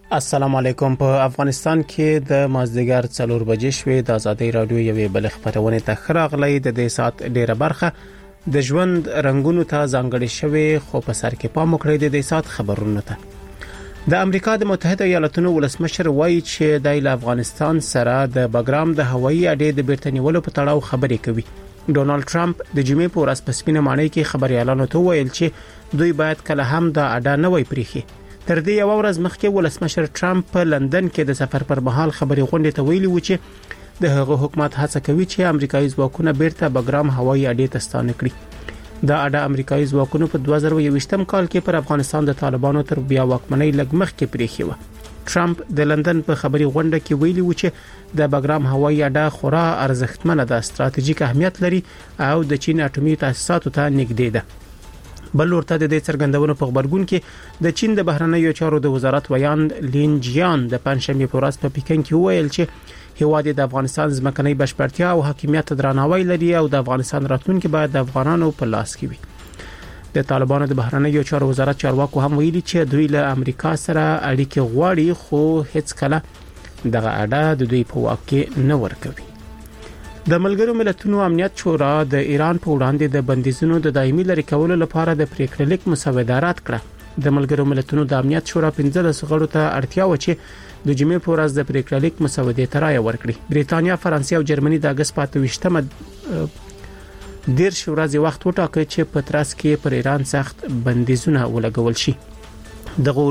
السلام علیکم. په افغانستان کې د مازدیګر 4 بجې شوې د ازادي رادیو یوې بل خبرونه ته خراغلی د دې سات ډیره برخه د ژوند رنگونو ته ځانګړې شوې، خو په سر کې پام وکړئ د دې سات خبرونه ته. د امریکا د متحده ایالاتونو ولسمشر وایي چې د افغانستان سره د بګرام د هوایي اډې د بیرته نیولو په تړاو خبرې کوي. ډونالد ټرمپ د جمعې په ورځ په سپینه ماڼۍ کې خبريالانو ته ویل چې دوی باید کله هم د اډه نه وای پریخي. تر دې یو ورځ مخکې ولسمشر ټرمپ په لندن کې د سفر پر مهال خبري غونډې ته ویلي و چې د هغه حکومت هڅه کوي چې امریکایي ځواکونه بیرته بګرام هوایي اډې ته ستانه کړي. د اډه امریکایي ځواکونو په 2021م کال کې پر افغانستان د طالبانو تر بیا واکمنۍ لږ مخکې پریخي و. ټرمپ د لندن په خبري غونډه کې ویلي و چې د بګرام هوایي اډه خورا ارزښتمنه ده، ستراتیژیک اهمیت لري او د چین اټومي تاسیساتو ته نږدې ده. بل ورته د دې څرګندونو په خبرګون کې د چین د بهرنیو چارو د وزارت ویاند لین جیان د پنځشنبه په ورځ په پیکن کې ویل چې هیواد د افغانستان ځمکنۍ بشپړتیا او حاکمیت درناوی لري او د افغانستان راتلونکي باید د افغانانو په لاس کې وي. د طالبانو د بهرنیو چارو وزارت چارواکو هم ویلي چې دوی له امریکا سره اړیکې غواړي، خو هیڅ کله دغه اډه د دوی په واک کې نه ورکوي. د ملګرو ملتونو امنیت شورا د ایران په وړاندې د بندیزونو د دایمي لري کولو لپاره د پریکړه لیک مسودات رد کړ. د ملګرو ملتونو د امنیت شورا 15 غړو ته اړتیا و چې د جمعې په ورځ د پریکړه لیک مسودات رائے ورکړي. بریتانیا، فرانسې او جرمني د اگست 28مه ډیر ورځې وخت وټاکي چې په ترڅ کې پر ایران سخت بندیزونه ولګول شي. د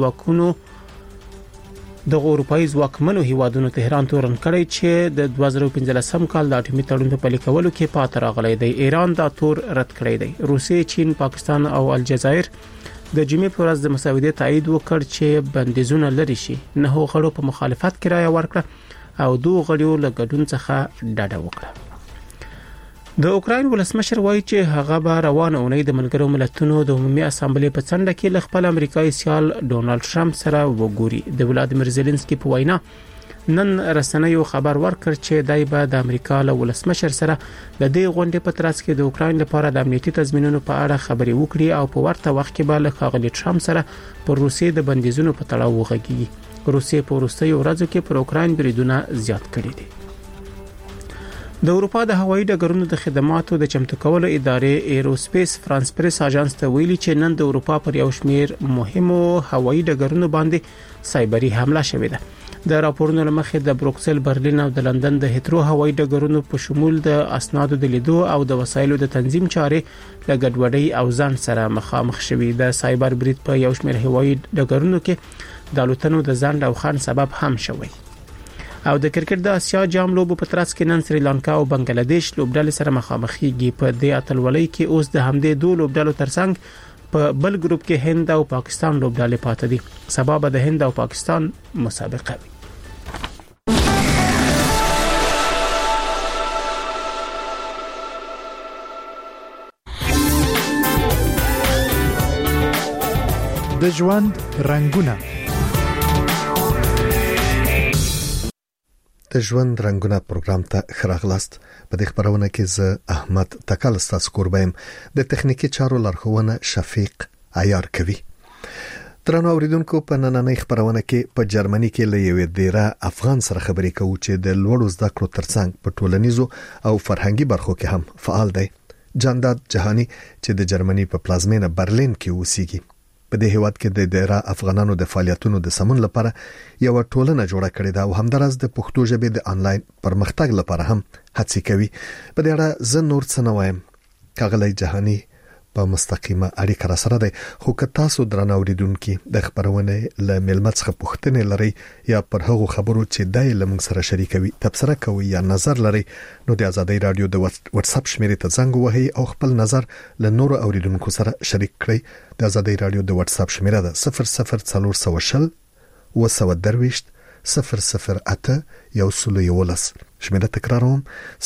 اروپایي ځواکمنو هیوادونو تهران تورن کړی چې د 2015 کال د اټومي تړون په پلي کولو کې پاتې راغلی دی. ایران دا تور رد کړی دی. روسیې، چین، پاکستان او الجزایر د جمعې په ورځ د مسودات تایید وکړ چې بندیزونه لري شي. نه غړو په مخالفت کې رائے ورکړه او دوه غړو له ګډون څخه ډډه وکړه. د اوکراین ولسمشر وایي چې هغه به روانه اونۍ د ملګرو ملتونو د عمومي اسامبلې په څنډه کې له خپل امریکایي سیال ډونالد ټرمپ سره وګوري. د ولادیمیر زيلنسکي په وینا نن رسنیو خبر ورکړ چې دای به د امریکا له ولسمشر سره د دې غونډې په ترڅ کې د اوکراین لپاره د امنیتي تضمینونو په اړه خبرې وکړي او په ورته وخت کې به له ښاغلي ټرمپ سره پر روسیې د بندیزونو په تړاو وغږیږي. روسیې په وروستیو ورځو کې پر اوکراین بریدونه زیات کړي دي. د اروپا د هوایي ډګرونو د خدماتو د چمتو کولو ادارې ایروسپیس فرانس پریس اژانس ته ویلي چې نن د اروپا پر یو شمیر مهمو هوایي ډګرونو باندې سایبري حمله شوې ده. د راپورونو لمخې د بروکسل، برلین او د لندن د هیترو هوایي ډګرونو په شمول د اسنادو د لیدو او د وسایلو د تنظیم چارې له ګډوډۍ او ځان سره مخامخ شوي. د سایبر برید په یو شمیر هوایي ډګرونو کې د الوتنو د ځنډ او خنډ سبب هم شوی. او د کرکټ د اسیا جام لوبو په ترڅ کې نن سریلانکا او بنگلاديش لوبډلې سره مخامخېږي. په دې اتلولۍ کې اوس د همدې دوه لوبډلو ترڅنګ په بل ګروپ کې هند او پاکستان لوبډلې پاتې دي. سبا به د هند او پاکستان مسابقه وي. د ژوند رنگونه. د ژوند رنگونه پروګرام ته خراغلاست. په دې خبرونه کې زه احمد تکل ستاسو قربایم. د تخنیکی چارو لارښوونه شفیق عیار کوي. درنو اوریدونکو، په نننۍ خبرونه کې په جرمني کې له یوې ډیره افغان سره خبرې کوو چې د لوړو زده کړو ترڅنګ په ټولنیزو او فرهنګي برخو کې هم فعال دی. جانداد جهانی چې د جرمني په پلازمینه برلین کې اوسېږي. په دې هیواد کې د ډیره افغانانو د فعالیتونو د سمون لپاره یو ټولنه جوړه کړې ده او همدارس د پښتو ژبې د انلاین پرمختګ لپاره هم هڅې کوي. په دې اړه زه نور څه نه وایم. کاغلی جهانی په مستقیمه اړیکه را سره دی. خو که تاسو درنه اوریدونکو د خبرونه له ملمت څخه پوښتنه لري یا پر هغو خبرو چې دای لمن سره شریکوي تبصره کوي یا نظر لري، نو د آزادۍ رادیو د واتس اپ شمیرې ته زنګ وهئ او خپل نظر له نور اوریدونکو سره شریک کړئ. د آزادۍ رادیو د واتس اپ شمیره ده 00420 وسودرويشت 008 111. شمیره تکراروم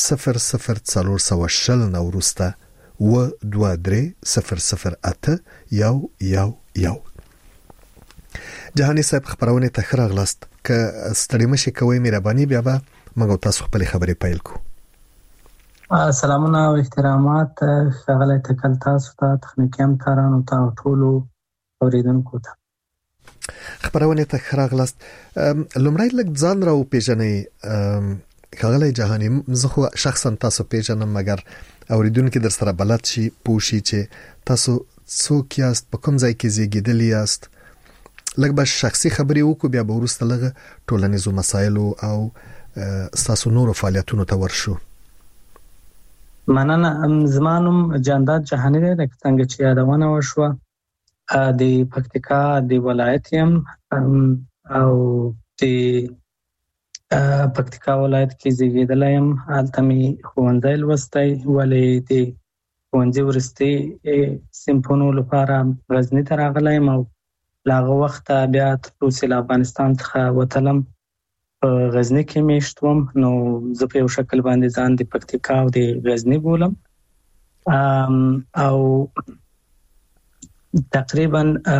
00420 نورسته و23 008 111. جهانی صاحب خبرونه ته خراغلاست. که ستړي مشي کوي مهرباني بیا به موږ تاسو خپل خبرې پیل کو. سلامونه او احترامات ښاغلی تکل تاسو ته، تخنیکی همکارانو ته او ټولو اوریدونکو ته. خبرونه ته خراغلاست لمړی لګ ځان راو پیژنې خغلی جهانی زه خو شخصا تاسو پیژنم مګر اوریدونکو در سره بلد شي پوښي چې تاسو څوک یاست په کوم ځای کې زیږیدلی یاست لکه به شخصي خبرې وکړو بیا به وروسته لږه ټولنیزو مسایلو او تاسو نورو فعالیتونو ته ورشو. مننه. زمانم جانداد جهانی دی څنګه چې یادونه وشوه د پکتیکا د ولایت يم او د پکتیکا ولایت کې زیږیدلی یم. هلته مې ښوونځی لوستی ولې د ښوونځي وروستي صنفونو لپاره غزني ته راغلی یم او له هغه وخته بیا تروسې له افغانستان څخه وتلم په غزني کې میشت وم. نو زه په یو شکل باندې ځان د پکتیکا او د غزني بولم او تقریبا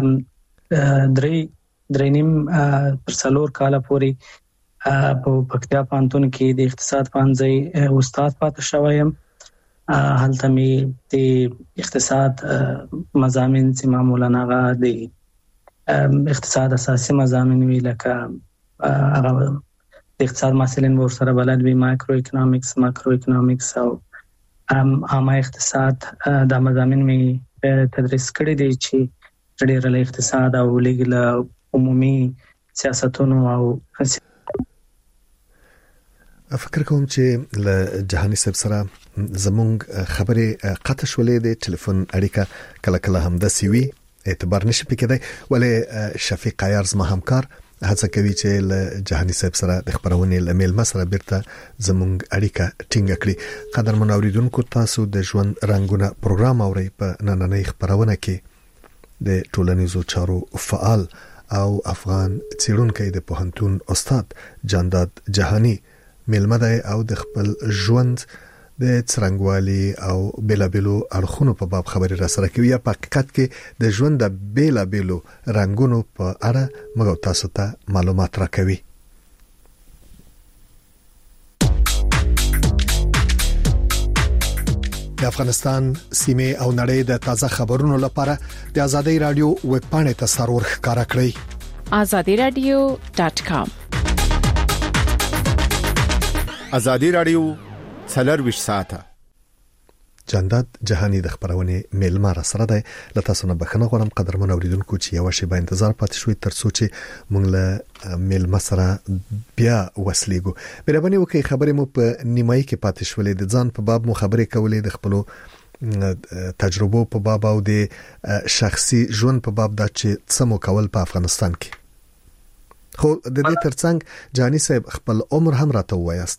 درې نیم پر 4 کاله پورې په پکتیا پوهنتون کې د اقتصاد پوهنځي استاد پاتې شوی یم. هلته مې د اقتصاد مضامین چې معمولا هغه د اقتصاد اساسي مضامین وی لکه هغه د اقتصاد مسائلین ورسره بلد وی مایکرو اکونومیکس ماکرو اکونومیکس او عامه اقتصاد د مضامین مې تدریس کړی دی چې ډېر له اقتصاد او لګل عمومي سیاستونو او فکر کوم چې له جهانی صاحب سره زمونږ خبرې قطع شولې د ټلیفون اړیکه کله کله هم د سیوی اعتبار نشي پکې ولې شفیق عیار زما همکار هڅه کوي چې له جهانی صاحب سره د خبرونې لمیل مسره بیرته زمونږ اړیکه ټینګ کړي. قدرمن اوریدونکو تاسو د ژوند رنگونه پروګرام اورئ په نننۍ خبرونه کې د ټولنیزو چارو فعال او افغان څېړونکی د پوهنتون استاد جانداد جهانی ملمده او د خپل ژوند د څرنګوالي او بیلابلو اړخونو په باب خبري را سره کوي. په حقیقت کې د ژوند د بیلابلو رنگونو په اړه موږ تاسو ته معلومات راکوي. د افغانستان سیمه او نړۍ د تازه خبرونو لپاره د ازادي رادیو ویب پاڼې ته سرور ښکارا کړئ azadiradio.com. ازادي رادیو 24 ساعته. جانداد جهانی د خبرونه میلمه را سره ده. لته سونه بخنه غواړم قدرمن اوریدونکو چې یو شی به انتظار پاتې شوي تر څو چې مونږ له میلمه سره بیا وسلیګو. مهرباني وکړئ خبرې مو په نیمایي کې پاتې شولې د ځان په باب مو خبرې کولې د خپل تجربو په باب او د شخصي ژوند په باب دا چې څه مو کول په افغانستان کې. خو د دې ترڅنګ جهانی صاحب خپل عمر هم راته وایاست.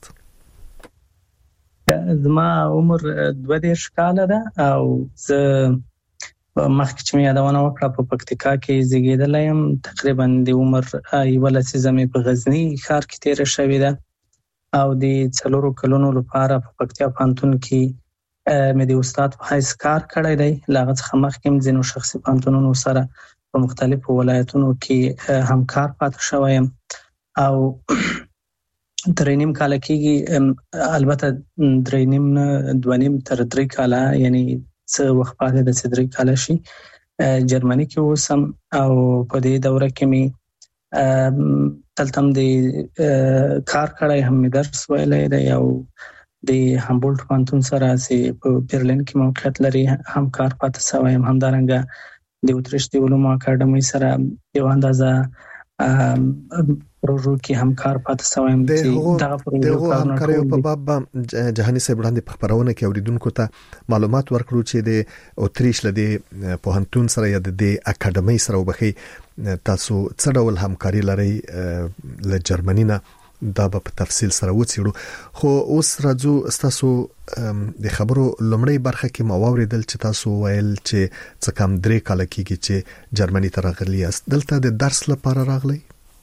زما عمر 22 کاله ده او زه مخکې چې مې یادونه وکړه په پکتیکا کې زیږیدلی یم. تقریبا د عمر یوه لسیزه مې په غزني ښار کې تېره شوې ده او د 4 کلونو لپاره په پکتیا پوهنتون کې مې د استاد په حیث کار کړی دی. له هغه څخه مخکې هم ځینو شخصي پوهنتونونو سره په مختلفو ولایتونو کې همکار پاتې شوی یم او 3.5 کاله کېږي. البته 2.5 تر 3 کاله یعنی څه وخت پاتې د 3 کاله شي جرمني کې اوسم او په دې دوره کې مې تلتم د کار کړی هم درس ویلی دی او د هامبولټ پوهنتون سره چې په برلین کې موقعیت لري همکار پاتې شوی یم. همدارنګه د اوتریش د علومو اکاډمۍ سره یو اندازه پروژو کې همکار پاتې شوی یم. دغه همکاریو په باب جهانی صاحب وړاندې په خبرونه کې اوریدونکو ته معلومات ورکړو چې د اوتریش لدی پوهنتون سره یا د اکاډمۍ سره وبخي تاسو څه ډول همکاري لري له جرمني نه دا په تفصیل سره وڅېړو. خو اوس راځو تاسو د خبرو لومړی برخه کې ما واوریدل چې تاسو ویل چې څه کم 3 کاله کېږي چې جرمني ته راغلی یاست. دلته د درس لپاره راغلی؟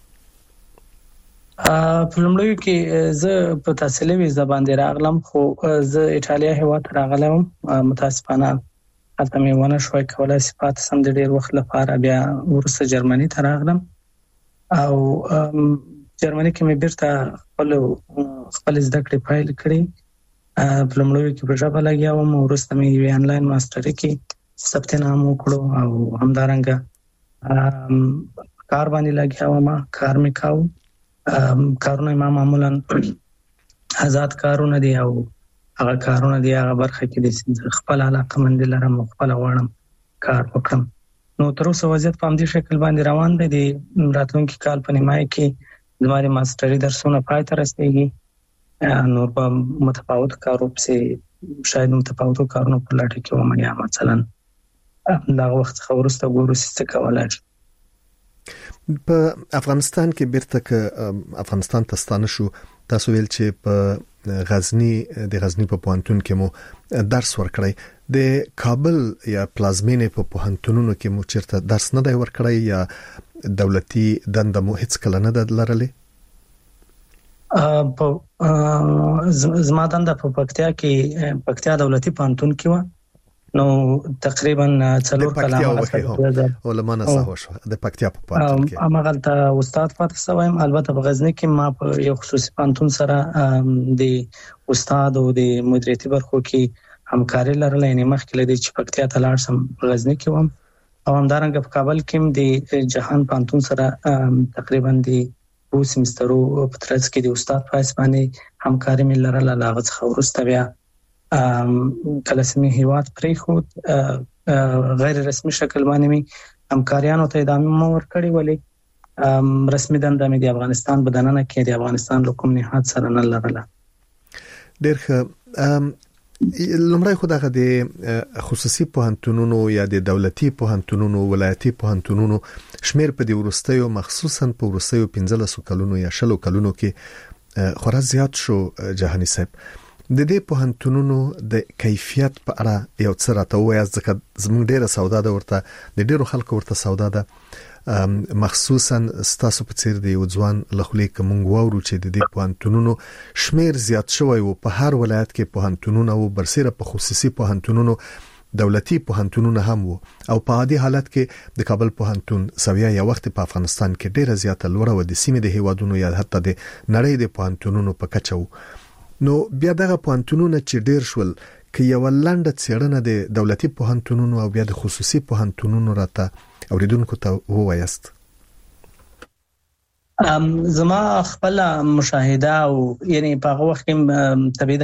په لومړیو کې زه په تحصیلي ویزه باندې راغلم خو زه ایټالیا هیواد ته راغلم. متاسفانه هلته مې ونه شوی کولای چې پاتې شم د ډېر وخت لپاره. بیا وروسته جرمني ته راغلم او جرمني کې مې بیرته خپل زده کړې پیل کړې. په لومړیو کې په ژبه لګیا وم. وروسته مې یو آنلاین ماسټري کې ثبت نام وکړو او همدارنګه کار باندې لګیا وم، کار مې کاوه. کارونه ما معمولا آزاد کارونه دي او هغه کارونه دي هغه برخه کې د خپل علاقه مند لرم او خپل غواړم کار وکړم. نو تر اوسه وضعیت په همدې شکل باندې روان دی. د راتلونکي کال په نیمایي کې زما د ماستري درسونه پای ته رسیږي. نور په متفاوت کارو پسې شاید متفاوتو کارونو په لټه کې وم، یا مثلا دا وخت څخه وروسته ګورو څه کولای شم. په افغانستان کې بیرته ک افغانستان ته ستانه شو، تاسو ویل چې په غزنی په پوهنتون کې مو درس ورکړی. د کابل یا پلازمینې په پوهنتونونو کې مو چیرته درس نه دی ورکړی یا دولتي دنده مو هیڅ کله نه ده لرلې؟ زما دنده په پکتیا دولتي پوهنتون کې و. نو تقریبا 4 کلام علماء نصحو شو د پکتیا په پوهنتون کې. امغلته استاد پاتې شوم. البته په غزنی کې ما په یو خصوصي پوهنتون سره د استاد او د مدیریتي برخو کې همکاري لرله. یعنی مخکې لدی چې پکتیا ته لاړ شم غزنی کې وم، او همدارنګه په کابل کې د جهان پوهنتون سره تقریبا د 2 سمسترو په ترڅ کې د استاد په اسمانه همکاري مې لرله. لاغه څخه ورسته بیا کله سمې هیواد پرې خود غیر رسمي شکل باندې می همکاریانو ته ادامه مو ورکړی، ولی رسمي دنده مې د افغانستان بدننه کې د افغانستان حکومت نهاد سره نه لرله. ډېر ښه. لمړی خو دغه د خصوصي پوهنتونونو یا د دولتي پوهنتونونو ولایتي پوهنتونونو شمیر په دې ورستیو مخصوصا په ورستیو 15 کلونو یا 20 کلونو کې خورا زیات شو. جهاني صاحب، د دې پوهنتونونو د کیفیت په اړه یو څه راته وایي، ځکه زموږ ډیره سودا ده ورته، د ډیرو خلکو ورته سودا ده، مخصوصا ستاسو په څیر د یو ځوان لخلې کوم غواړو چې د دې پوهنتونونو شمیر زیات شوی او په هر ولایت کې پوهنتونونه او برسره په خصوصي پوهنتونونو دولتي پوهنتونونه هم وو، او په عادي حالت کې د کابل پوهنتون سویا یا وخت په افغانستان کې ډیره زیاته لوړه و د سیمې د هیوادونو یا حتی د نړۍ د پوهنتونونو په کچه وو. نو بیا دغه پوهنتونونه چې ډیر شول، کې یو لنډه څېړنه د دولتي پوهنتونونو او بیا د خصوصي پوهنتونونو راته اوریدونکو ته ووایست. زما خپل مشاهده او یعنی په هغه وخت کې تبعید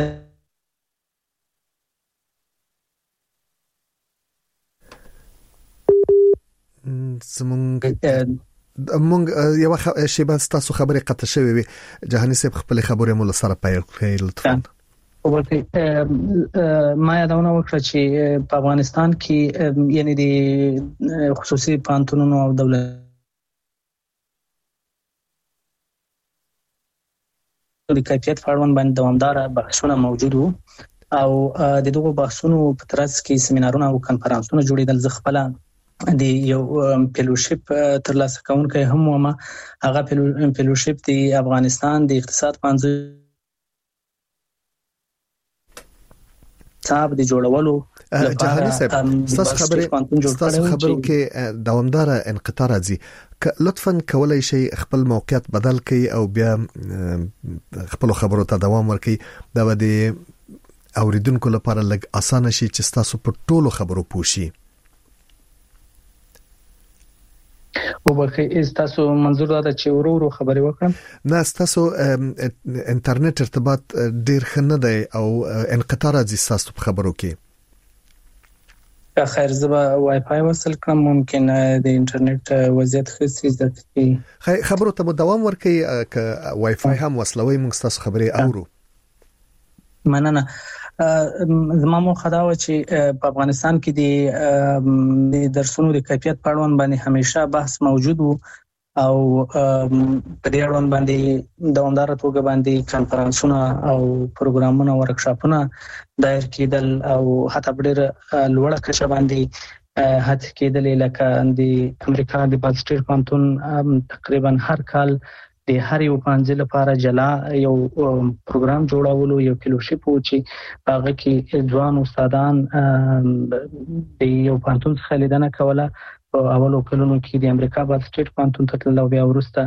مونږ یو شیبه تاسو خبرې قطع شوې وي. جهاني صاحب خپل خبرې مو سره پیل کړئ لطفا. ما یادونه وکړه چې په افغانستان کې یعنی د خصوصي پوهنتونونو او دولت د کیفیت په اړه باندې دوامدار بحثونه موجود وو، او د دغو بحثونو په ترڅ کې سیمینارونه او کانفرنسونه جوړېدل. زه خپل د یو فیلوشپ ترلاسه کوونکی هم وم. هغه فیلوشپ د افغانستان د اقتصاد پوهنځي صاحب د جوړولو جهاني صاحب، تاسو خبرو کې دوامدار انقطاع راځي. لطفاً کولای شي خپل موقعیت بدل کړئ او بیا خپل خبرو ته دوام ورکړئ. دا به د اوریدونکو لپاره لږ اسانه شي چې تاسو په ټولو خبرو پوښي. وبخې تاسو منظور دا چې ورو خبرې وکړم؟ نه، تاسو انټرنیټ ارتباط ډیر ښه نه دی او انقطاع راځي تاسو په خبرو کې. خیر، زه به وای فای وصل کړم، ممکن د انټرنیټ وضعیت ښه شي. خبرو ته مو دوام ورکړئ، که وای فای هم وصلوي موږ تاسو خبرې اورو. مننه. زما موخه دا و چې په افغانستان کې د درسونو د کیفیت په اړه باندې همیشه بحث موجود وو، او په دې اړه باندې دوامدار توګه باندې کانفرنسونه او پروګرامونه او ورکشاپونه دایر کېدل، او حتی ډېر لوړه کچه باندې هڅه کېدل. لکه د امریکا د بالسټر پوهنتون تقریبا هر کال د هر یو پانځه لپاره جلا یو پروګرام جوړولو، یو فیلوشپ و چې هغه کې ځوان استادان د یو پوهنتون څخه لیدنه کوله. په اولو کلونو کې د امریکا بالسټر پوهنتون ته تلل، او بیا وروسته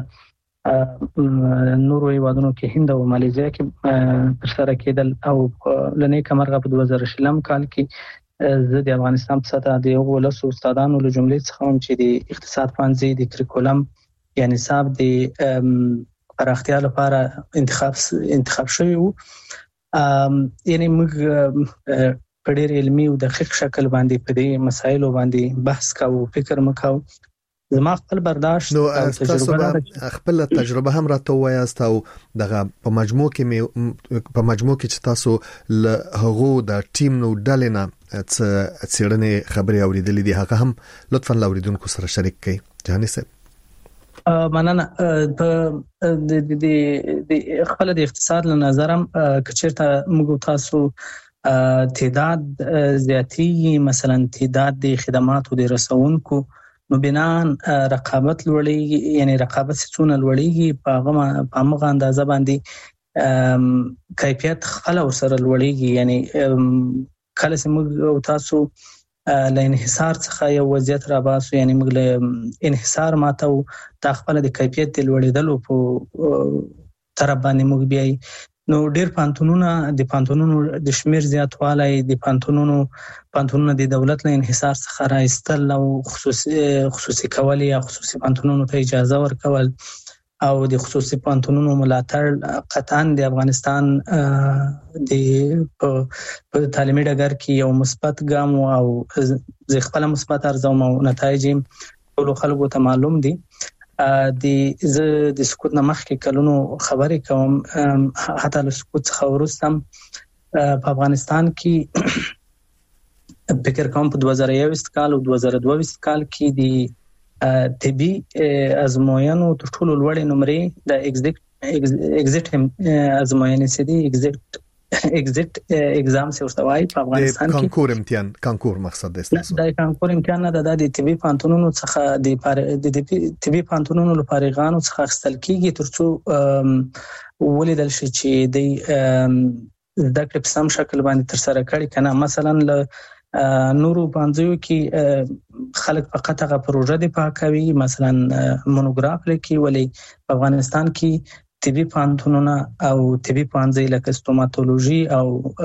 نورو هیوادونو کې هند او ماليزیا کې ترسره کېدل. او لنې کمرغه په 2020 کال کې زه د افغانستان په سطح د یو ولس استادانو له جملې څخه هم چې د اقتصاد پوهنځي د کریکولم یا نصاب د پراختیا لپاره انتخاب شوی وو. یعنی موږ په ډېر علمي او دقیق شکل باندې په دې مسایلو باندې بحث کاوه، فکر وکاو. زما خپل برداشت او تجربه خپل تجربه هم راته وایاست او دغه په مجموع کې چې تاسو له هغو د ټیم نو ډلنه څېړنې خبري اوریدلې دي هغه هم لطفا لاوریدونکو سره شریک کړئ. جهاني صاحب مننه. د خپل د اقتصاد له نظرم کچېرته موږ تاسو تعداد زیاتی مثلا تعداد د خدماتو د رسونکو نو بنان رقابت لوړیږي، یعنی رقابت څونه لوړیږي په هغه اندازه باندې کیفیت خپل سره لوړیږي. یعنی کله چې موږ تاسو له انحصار څخه یو وضعیت را باسو، یعنی موږ له انحصار ماتو تا خپل د کیفیت د لوړېدلو په طرف باندې موږ بیاي. نو ډېر پانتونونو د شمیر زیاتوالی، د پانتونونو د دولت له انحصار څخه راایستل او خصوصي کول یا خصوصي پانتونونو ته اجازه ورکول او د خصوصي پانتونونو ملاتړ قطعاً د افغانستان د تعلیمي ډګر کې یو مثبت ګام او زه خپل مثبت ارزوم او نتایج ټول خلکو ته معلوم دي. د سقوط نه مخکې کلونو خبرې کوم، حتی له سقوط څخه وروسته په افغانستان کې فکر کوم په 2021 کال او 2022 کال کې د طبي ازموینو تر ټولو لوړې نمرې د ایگزیټ ازموینې سي دي ایگزیټ اگزام سي ورتوای په افغانستان کې کانکور مقصد دی. د کانکور امتحان نه د طبي پانتونونو څخه د طبي پانتونونو لپاره غانو څخه خستل کیږي ترڅو ولیدل شي چې د ذکر په سم شکل باندې تر سره کړي کنه. مثلا له نورو پانځیو کې خلک فقط هغه پروژه دی پاکوي، مثلا مونوګراف لیکي، ولی په افغانستان کې طبي پانتونونه او طبي پانځي لکه ستوماتولوژي او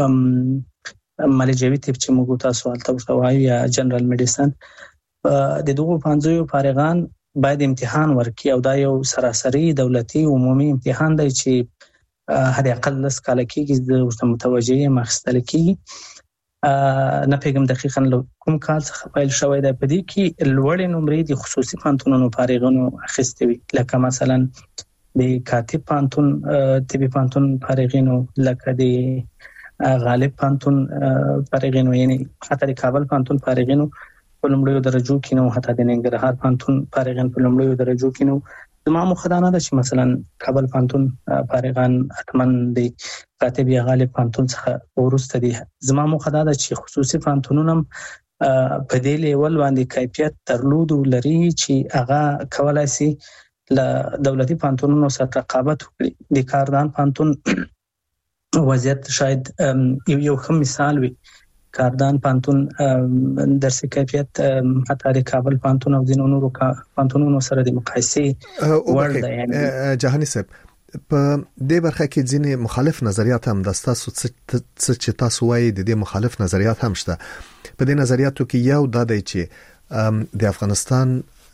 مالجوي طب چې موږ تاسو البته وایو یا جنرال میډیسن، د دغو پانځیو فارغان باید امتحان ورکړي او دا یو سراسري دولتي عمومي امتحان دی چې هر اقل لس کال کېږي د ورته متوجه مخستل کېږي. نه پیغام دقیقاً کوم کال څخه پیل شوی دی. په دې کې لوړې نمرې د خصوصي پانتونونو فارغانو اخیستې وي، لکه مثلا د کاتب پانتون طبي پانتون فارغینو، لکه د غالب پانتون فارغینو، یعنی حتی د کابل پانتون فارغینو په لومړیو درجو کې نو، حتی د ننګرهار پانتون فارغین په لومړیو درجو کې نو. زما مخدانه ده چې مثلا کابل پانتون فارغان اتمن د کاتب یا غالب پانتون څخه ورسته دي. زما مخدانه ده چې خصوصي پانتونونه په دې لیول باندې کیفیت درلود لري چې هغه کولای شي له دولتي پانتونونو سره رقابت وکړي. د کاردان پانتون وضعیت شاید یو ښه مثال وي. کاردان پانتون درسي کیفیت حتی د کابل پانتون او ځینو نورو پانتونونو سره د مقایسې وړ دی. جهاني صاحب په دې برخه کې ځینې مخالف نظریات هم د تاسو چې تاسو وایي د دې مخالف نظریات هم شته. په دې نظریاتو کې یو دا دی چې د افغانستان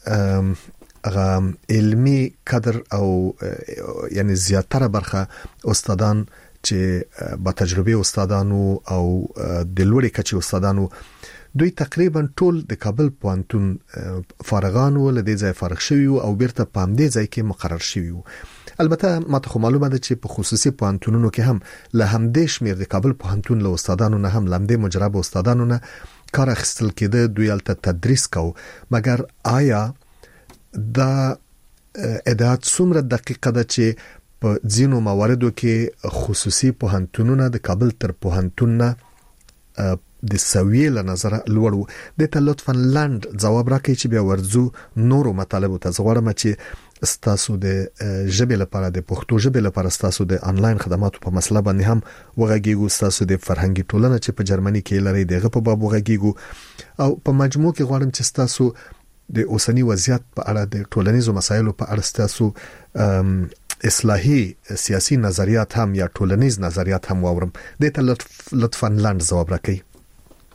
علمی کادر او یعنی زیاتره برخه استادان چې با تجربه استادانو او د لوړې کچې استادانو دوی تقریبا ټول د کابل پوهنتون فارغانو له دې ځای فارغ شوي او بیرته په همدې ځای کې مقرر شوي. البته ماته خو معلومه ده چې په خصوصي پوهنتونونو کې هم له همدې شمیر د کابل پوهنتون له استادانو نه هم لمدې مجرب استادانو نه کار اخیستل کېده، دوی البته تدریس کو. مګر آیا دا ادعات څومره دقیقه ده چې په ځینو مواردو کې خصوصي پوهنتونونه د کابل تر پوهنتون نه د سویې له نظر لوړ وو؟ د ته لطفا لاند ځواب راکړئ چې بیا ورځو نورو مطالبو ته. زه غواړم چې ستاسو د ژبې لپاره، د پښتو ژبې لپاره ستاسو د انلاین خدماتو په مسله باندې هم وغږیږو، ستاسو د فرهنګي ټولنه چې په جرمني کې لري دغه په باب وغږیږو، او په مجموع کې غواړم چې ستاسو د اوسنی وضعیت په اړه، د ټولنیزو مسایلو په اړه ستاسو اصلاحي سیاسي نظریات هم یا ټولنیز نظریات هم واورم. د ته لطفا لاند ځواب راکړئ.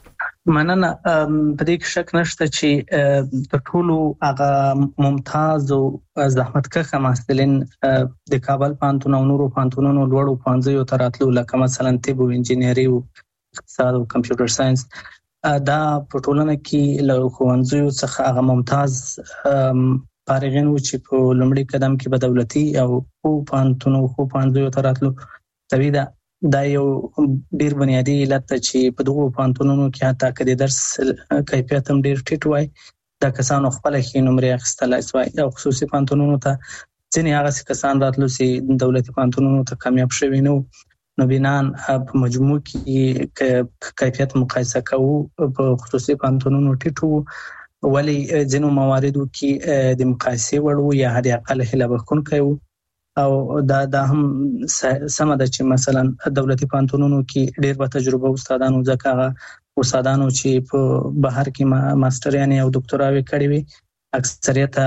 مننه. په دې کې شک نشته چې د ټولو هغه ممتاز او زحمتکښ محصلین د کابل پوهنتون او نورو پوهنتونونو لوړو ښوونځیو ته راتلو، لکه مثلا طب او انجینري او اقتصاد او کمپیوټر ساينس. دا په ټولنه کې له ښوونځیو څخه هغه ممتاز فارغین وو چې په لومړي قدم کې به دولتي او ښوونځیو ته راتلو. طبیعي ده دا یو ډیر بنیادی علت ده چې په دغو پوهنتونونو کې حتی که د درس کیفیت هم ډیر ټیټ وای، دا کسانو خپله ښې نمرې اخیستلی سوای. او خصوصي پوهنتونونو ته ځینې هغسې کسان راتلو چې دولتي پوهنتونونو ته کامیاب شوي نه وو. نو بنان په مجموع کې کیفیت مقایسه کوو په خصوصي پوهنتونونو ټیټ وو، ولې ځینو مواردو کې د مقایسې وړ وو یا حد اقل هیله بښونکی وو. او دا هم سمه ده چې مثلا دولتي پوهنتونونو کې ډېر به تجربه استادانو، ځکه هغه استادانو چې په بهر کې ماسټریانې او دکتوراوې کړې وي اکثریت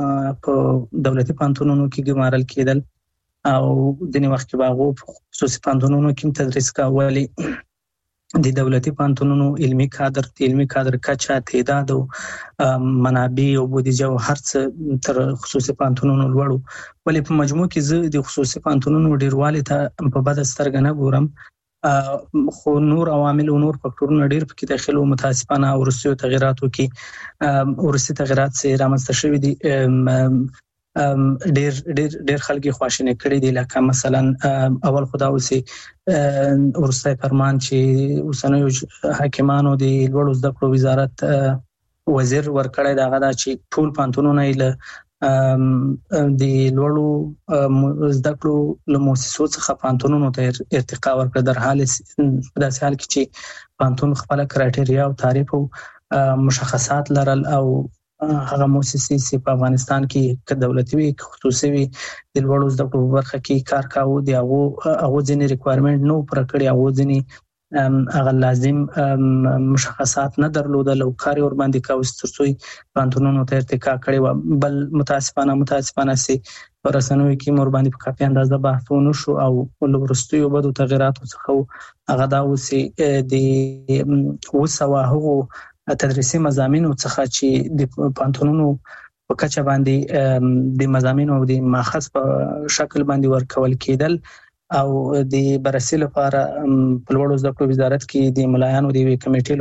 په دولتي پوهنتونونو کې ګمارل کېدل، او ځینې وخت کې به هغو په خصوصي پوهنتونونو کې هم تدریس کاوه. ولې د دولتي پوهنتونونو علمي کادر کچه، تعداد او منابع او بودیجه او هر څه تر خصوصي پوهنتونونو لوړ وو. ولې په مجموع کې زه د خصوصي پوهنتونونو ډیروالي ته په بده سترګه نه ګورم، خو نور عوامل او نور فکټورونه ډیر پکې داخل وو. متاسفانه وروستیو تغیراتو کې وروستي تغیرات چې رامنځته شوي دي ډیر خلک خواشینی کړي دي. لکه مثلا اول خدا اوسي ورسته فرمان چې اوسنیو حاکمانو د لوړو زده کړو وزارت وزیر ورکړی دا غدا چې ټول پوهنتونونه یې د لوړو زده کړو له مؤسسو څخه پوهنتونونو ته ارتقا ورکړه، در حال په داسې حال کې چې پوهنتون خپله کرایټیریا او تعریف او مشخصات لرل، او هغه مؤسسې چې په افغانستان کې که دولتي وي که خصوصي وي د لوړو زده کړو په برخه کې کار کاوه، د هغو ځینې ریکوایرمنټ نه و پوره کړي، هغو ځینې هغه لازم مشخصات نه درلودل او کار یې ورباندې کاوه تر څو یې پوهنتونونو ته ارتقا کړې وه. بل متاسفانه چې په رسنیو کې هم ورباندې په کافي اندازه بحث ونه شو، او له وروستیو بدو تغیراتو څخه هغه دا و چې د 200 هغو تدریسي مضامینو څخه چې د پوهنتونونو په کچه باندې د مضامینو او د ماخذ په شکل باندې ورکول کېدل، او د بررسي لپاره په لوړو زده کړو وزارت کې د ملایانو د یوې کمیټې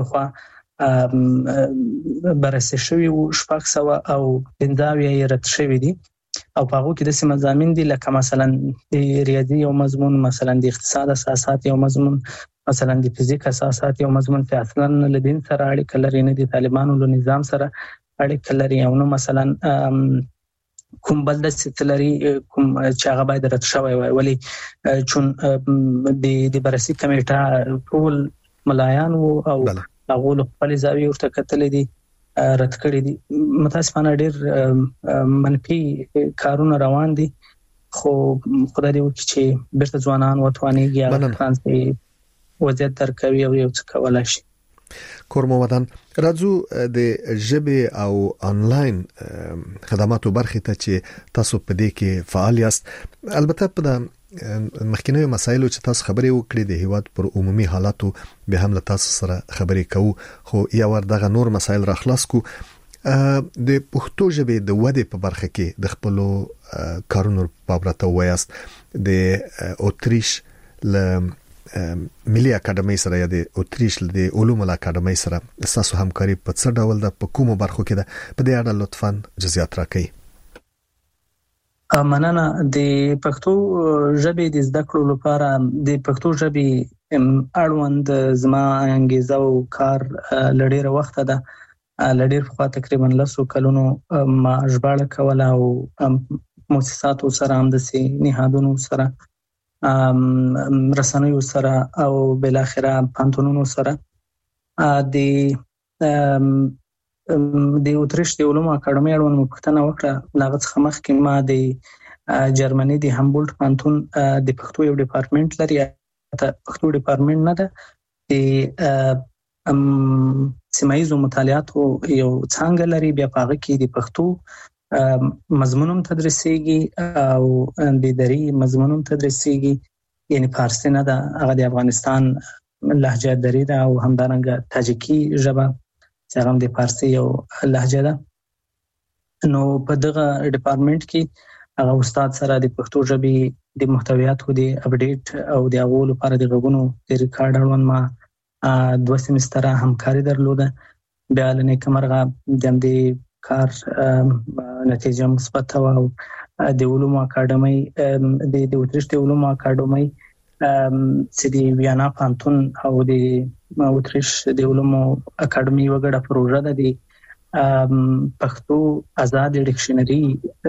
لخوا بررسي شوي وو 600 او 15 یې رد شوي دي. او په هغو کې داسې مضامین دي لکه مثلا د ریاضي یو مضمون، مثلا د اقتصاد اساسات یو مضمون، مثلا د فزیک اساسات یو مضمون چې اصلا له دین سره اړیکه لري، نه د طالبانو له نظام سره اړیکه لري، او نو مثلا کوم بل داسې لري کوم چې هغه باید رد شوی وای. ولې چون د بررسي کمیټه ټول ملایان وو او هغو له خپلې زاویې ورته کتلې دي، رد کړي دي. متاسفانه ډېر منفي کارونه روان دي، خو خدای دې وکړي چې بیرته ځوانان وتوانېږي هغه فرانسې وضعیت درکوي او یو څه کولای شي. کورمو ودان راځو د ژبې او انلاین خدماتو برخې ته چې تاسو په دې کې فعال یاست. البته په مخکینیو مسایلو چې تاسو خبرې وکړې د هیواد پر عمومي حالاتو به هم له تاسو سره خبرې کوو، خو یا ور دغه نور مسایل را خلاص کو. د پښتو ژبې د ودې په برخه کې د خپلو کارونو په اړه ته وایاست. د اوتریش له ملي اکاډمي سره یا د اوتریش د علومو اکاډمي سره تاسو همکاري په څه ډول ده، په کومو برخو کې ده؟ په دې اړه لطفاً جزئیات راکړئ. مننه. د پښتو ژبې د زده کړو لپاره د پښتو ژبې اړوند زما انګیزه او کار لډیره وخت ده، لډیر خو تقریبا 10 کلونو ما ژباړه کوله او مؤسساتو سره هم د نهادونو سره رسنیو سره او بل اخره پوهنتونونو سره. د اوتریش د علومو اکاډمي اړوند پوښتنه وکړه. له هغه څخه مخکې ما د جرمني د هامبولټ پوهنتون د پښتو یو ډپارټمنټ لري، پښتو ډپارټمنټ نه ده، د سیمایي مطالعاتو یو څانګه لري، بیا په هغه کې د پښتو مضمونم تدریسیږي او د دري مضمونم تدریسیږي، یعنی فارسی نه ده، هغه د افغانستان لهجه دری ده او همدارنګه تاجیکی ژبه چې هم د فارسی یو لهجه ده. نو په دغه ډپارټمنټ کې هغه استاد سره د پښتو ژبې د محتویاتو د اپډیټ او د هغو لپاره د غږونو د ریکارډ اړوند ما 2 سیمستره همکاري درلوده. بیا له نیکه مرغه د همدې کار نتیجه مثبته وه او د علومو اکاډمۍ د اتریش د علومو اکاډمۍ چې د ویانا پانتون او د اتریش د علومو اکاډمۍ یوه ګډه پروژه ده د پښتو آزاد ډکشنري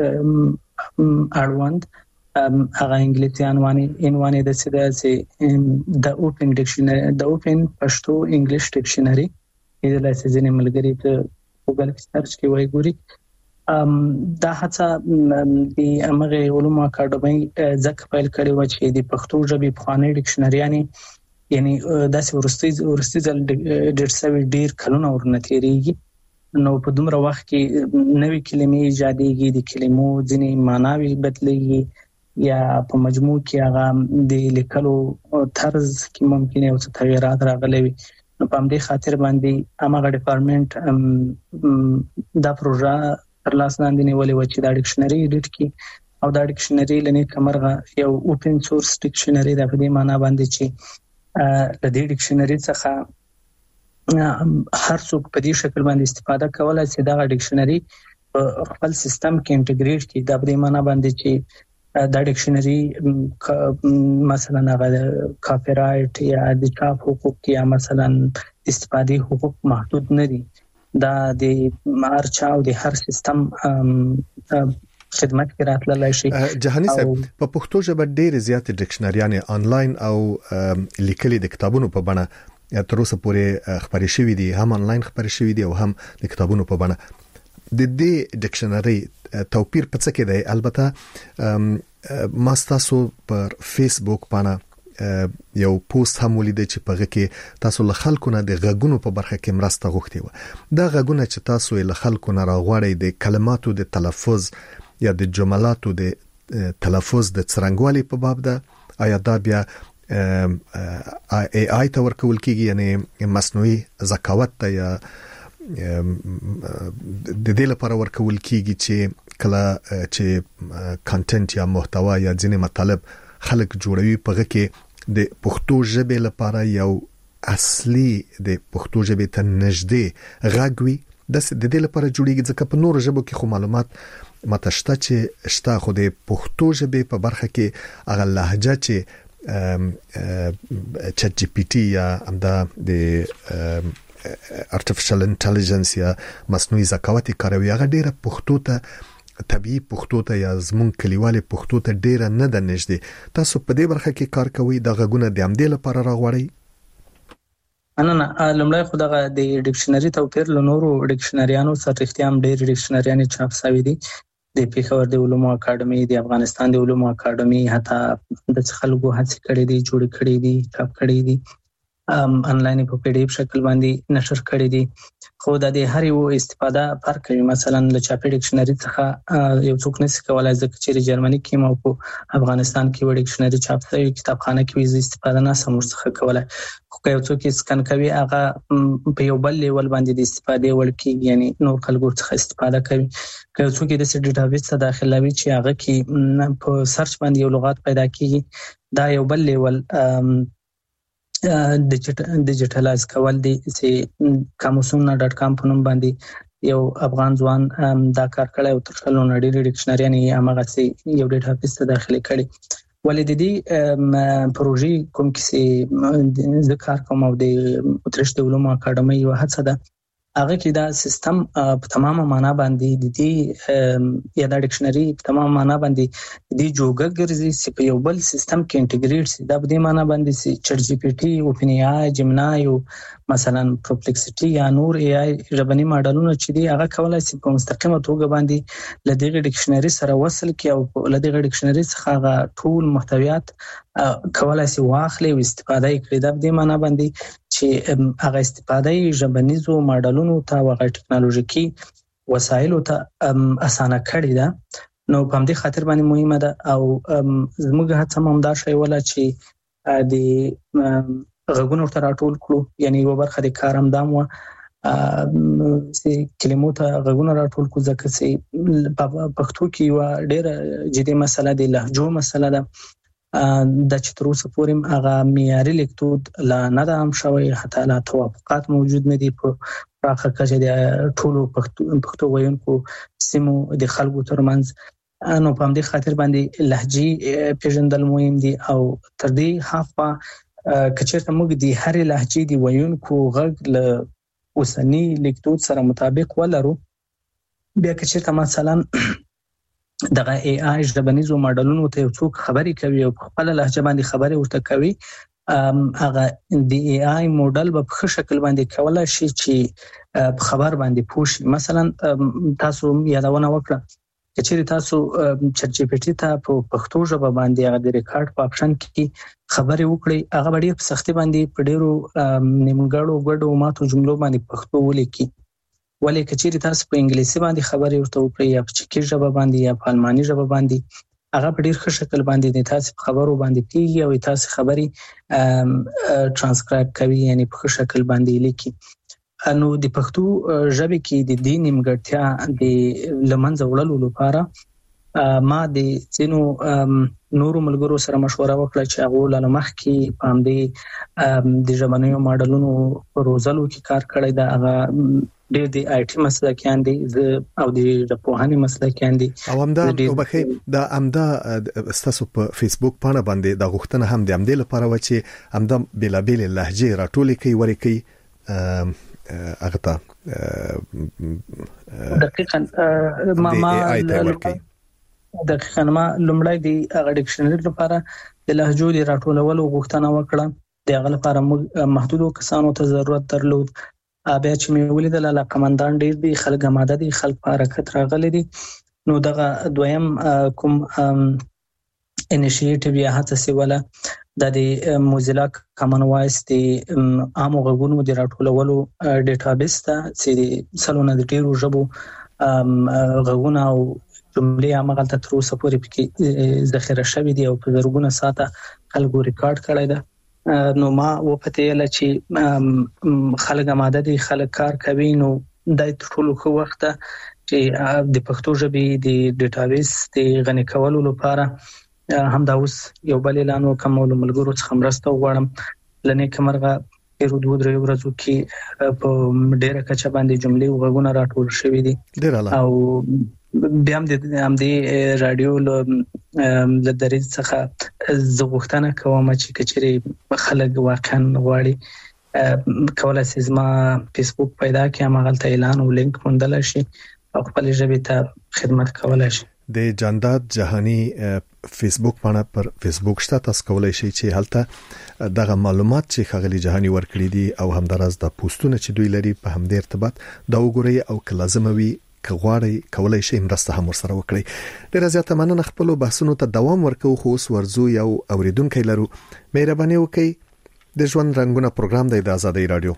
اړوند هغه انګلیسي عنوان د د اوپن ډکشنري د اوپن پښتو انګلیش ډکشنري د لاسه ځینې ملګری ته ګوګل کې سرچ کې وای ګوري. دا هڅه د امغه علومو اکاډمۍ ځکه پیل کړې و چې د پښتو ژبې پخوانۍ ډکشنریانې یعنی داسې ورستي ځل ډېر کلونه ورنه تېرېږي، نو په دومره وخت کې نوې کلمې ایجادېږي، د کلمو ځینې معناوې بدلېږي یا په مجموع کې هغه د لیکلو طرز کې ممکن یو څه تغیرات راغلي وي. نو په همدې خاطر باندې هغه ډپارټمنټ دا پروژه تر لاس لاندې نیولې وه چې دا ډکشنري ایډیټ کړي او دا ډکشنري له نیکه مرغه یو اوپن سورس ډکشنري ده. په دې معنا باندې چې له دې ډکشنري څخه هر څوک په دې شکل باندې استفاده کولای شي دا ډکشنري په خپل سیستم کې انټیګریټ کړي. دا په دې معنا باندې چې دا ډکشنري مثلا هغه کاپی رائټ یا د چاپ حقوق یا مثلا استفادې حقوق محدود نه دي. دا د هر چا او د هر سیستم خدمت کې راتللی شي. جهاني صاحب په پښتو ژبه ډېرې زیاتې ډکشنریانې آنلاین او لیکلي د کتابونو په بڼه تر اوسه پورې خپرې شوې دي، هم آنلاین خپرې شوې دي او هم د کتابونو په بڼه. د دې ډکشنري توپیر په څه کې دی؟ البته ما تاسو پر فیسبوک باندې یو پوسټ هم ولیدل چې په هغه کې تاسو له خلکو نه د غږونو په برخه کې مرسته غوښتي و. دا غږونه چې تاسو له خلکو نه راغواړئ د کلماتو د تلفظ یا د جملاتو د تلفظ د څرنګوالي په باب ده، آیا دا بیا AI ته ورکول کیږي، یعنی مصنوعي ذکاوت ته یا د دې لپاره ورکول کیږي چې کله چې کانټنټ یا محتوا یا ځینې مطالب خلک جوړوي په هغه کې د پښتو ژبې لپاره یو اصلي د پښتو ژبې ته نږدې غږ وي؟ د دې لپاره جوړیږي ځکه په نورو ژبو کې خو معلومات ماته شته چې شته، خو د پښتو ژبې په برخه کې هغه لهجه چې چټ جی پی ټي یا همدا د artificial intelligence یا مصنوعي ذکاوت کاروي هغه ډیره پښتو ته طبيعي پښتو ته یا زمون کلیوالي پښتو ته ډیره نه ده نږدې. تاسو په دې برخه کې کار کوئ، د غږونه د همدې لپاره راغوړئ؟ نه لومړی خو دغه د ډکشنري توپیر له نورو ډکشنریانو سره رښتیا هم ډېر ډکشنریانې چاپ شوي دي. د پېښور د علومو اکاډمۍ، د افغانستان د علومو اکاډمۍ، حتی د خلکو هڅې کړې دي، جوړې کړې دي، چاپ کړې دي، آنلاین په پی ډی اف شکل باندې نشر کړي دي. خو د دې هر یو استفاده فرق کوي. مثلا له چاپی ډکشنري څخه یو څوک نشي کولای ځکه چې جرمني کې مو په افغانستان کې و ډکشنري چاپ شوی کتابخانه کې وي استفاده نه سم څخه کولای. خو یو څوک سکن کوي هغه په یو بل لیول باندې د استفادې وړ کیږي، یعنی نور خلکو څخه استفاده کوي. یو څوک د ډیټابیس څخه داخلوي چې هغه کې په سرچ باندې یو لغات پیدا کیږي، دا یو بل لیول ډیجیټلایز کول دي چې kamusuna.com په نوم باندې یو افغان ځوان دا کار کړی او تر ټولو نړۍ ډکشنریانې هغه چې یو ډیټابیس ته داخلي کړي. ولې د دې پروژې کوم کې ذکر کوم او د اتریش د علومو اکاډمۍ یو هڅه ده، هغه کې دا سیستم په تمامه معنا باندې د دې یا د ډکشنري په تمامه معنا باندې د جوګه ګرځي چې په یو بل سیستم کې انټیګریټ شي. دا په دې معنا باندې چې چټ جی پی ټي، اوپن ای آی، جمنای او مثلا پرپلیکسټي یا نور ای آی ژبني ماډلونه چې دی هغه کولای شي په مستقیمه توګه باندې لدغه ډکشنري سره وصل کړي او لدغه ډکشنري څخه هغه ټول محتویات کولای شي واخلي او استفاده کړي. دا په دې معنا باندې چې هغه استفاده ژبنیزو ماډلونو ته او هغه ټکنالوژیکي وسایلو ته اسانه کړي ده. نو په همدې خاطر باندې مهمه ده او زموږ هڅه هم دا شی ولا چې د غږونه ورته راټول کړو، یعنی یو برخه د کار همدام و چې کلمو ته غږونه راټول کړو، ځکه چې په پښتو کې یو ډېره جدي مسله د لهجو مسله ده د چې تر اوسه پورې هغه معیاري لیکدود لا نه ده عام شوی، حتی لا توافقات موجود نه دي په پراخه کچه د ټولو پښتو ویونکو سیمو د خلکو ترمنځ. نو په همدې خاطر باندې لهجې پیژندل مهم دي او تر دې هاخوا که چېرته موږ د هرې لهجې د ویونکو غږ له اوسني لیکدود سره مطابق ولرو، بیا که چېرته مثلا دغه ای آی ژبنیزو ماډلونو ته یو څوک خبرې کوي او په خپله لهجه باندې خبرې ورته کوي، هغه د ای آی موډل به په ښه شکل باندې کولی شي چې په خبر باندې پوه شي. مثلا تاسو یادونه وکړه که چېرې تاسو چټ جی پی ټي ته په پښتو ژبه باندې هغه د ریکارډ په آپشن کې خبرې وکړئ، هغه به ډېر په سختۍ باندې په ډېرو نیمګړو ګډو ماتو جملو باندې پښتو ولیکي. ولې که چېرې تاسو په انګلیسي باندې خبرې ورته وکړئ یا په چکي ژبه باندې یا په الماني ژبه باندې، هغه په ډېر ښه شکل باندې د تاسو په خبرو باندې کېږي او تاسو خبرې ترانسکرایب کوي، یعنی په ښه شکل باندې لیکي. نو د پښتو ژبې کې د دې نیمګړتیا د له منځه وړلو لپاره ما د ځینو نورو ملګرو سره مشوره وکړه چې هغو له مخکې په همدې د ژبنیو ماډلونو په روزلو کې کار کړی ده. هغه ډېر د آی ټي مسلکیان دي او د ژبپوهنې مسلکیان دي. او همدا وبخي دا همدا ستاسو په فیسبوک باندې باندې د غوښتنه هم د همدې لپاره و چې همدا بلابل لهجې راټولې کوي ورکی هغه ته دقیقاً دقیقاً ما لومړی د هغه ډکشنري لپاره د لهجو د راټولولو غوښتنه وکړه. د هغه لپاره موږ محدودو کسانو ته ضرورت درلود. بیا چې مې ولیدل علاقمندان ډېر دي، خلک آماده دي، خلک په حرکت راغلي دي، نو دغه دویم کوم انیشیټیو یا هڅه سیوله د موزیلا کامن وایس د عامو غږونو د راټولولو ډیټابیس ته چې د سلونه د ډېرو ژبو غږونه او جملې هماغلته تر اوسه پورې پکې ذخیره شوي دي او په زرګونه ساعته خلکو ریکارډ کړی ده. نو ما وپتېله چې خلک آماده دي، خلک کار کوي، نو دا تر ټولو ښه وخت ده چې د پښتو ژبې د ډیټابیس د غني کولو لپاره همدا اوس یو بل اعلان وکړم او له ملګرو څخه مرسته وغواړم. له نیکه مرغه تېرو 2-3 ورځو کې په ډېره کچه باندې جملې او غږونه راټول شوي دي او بیا هم د همدې راډیو له دریځ څخه زه غوښتنه کوم چې که چېرې خلک واقعا غواړي کولی شي زما فیسبوک پیدا کړي، هماغلته اعلان او لینک موندلی شي او خپلې ژبې ته خدمت کولی شي. د جانداد جهانی فیسبوک باندې پر فیسبوک شته، تاسو کولی شئ چې هلته دغه معلومات چې خغلی جهانی ورکړي دي او همدارس د پوسټونه چې دوی لري په همدې ارتباط دا وګورئ او که لازم وي که غواړئ کولی شئ مرسته هم ورسره وکړئ. ډېره زیاته مننه. خپل بحثونو ته دوام ورکوو، خو اوس ورزو یو اوریدونکو لرو. مهرباني وکړئ. د ژوند رنگونه پروګرام د آزادۍ رادیو.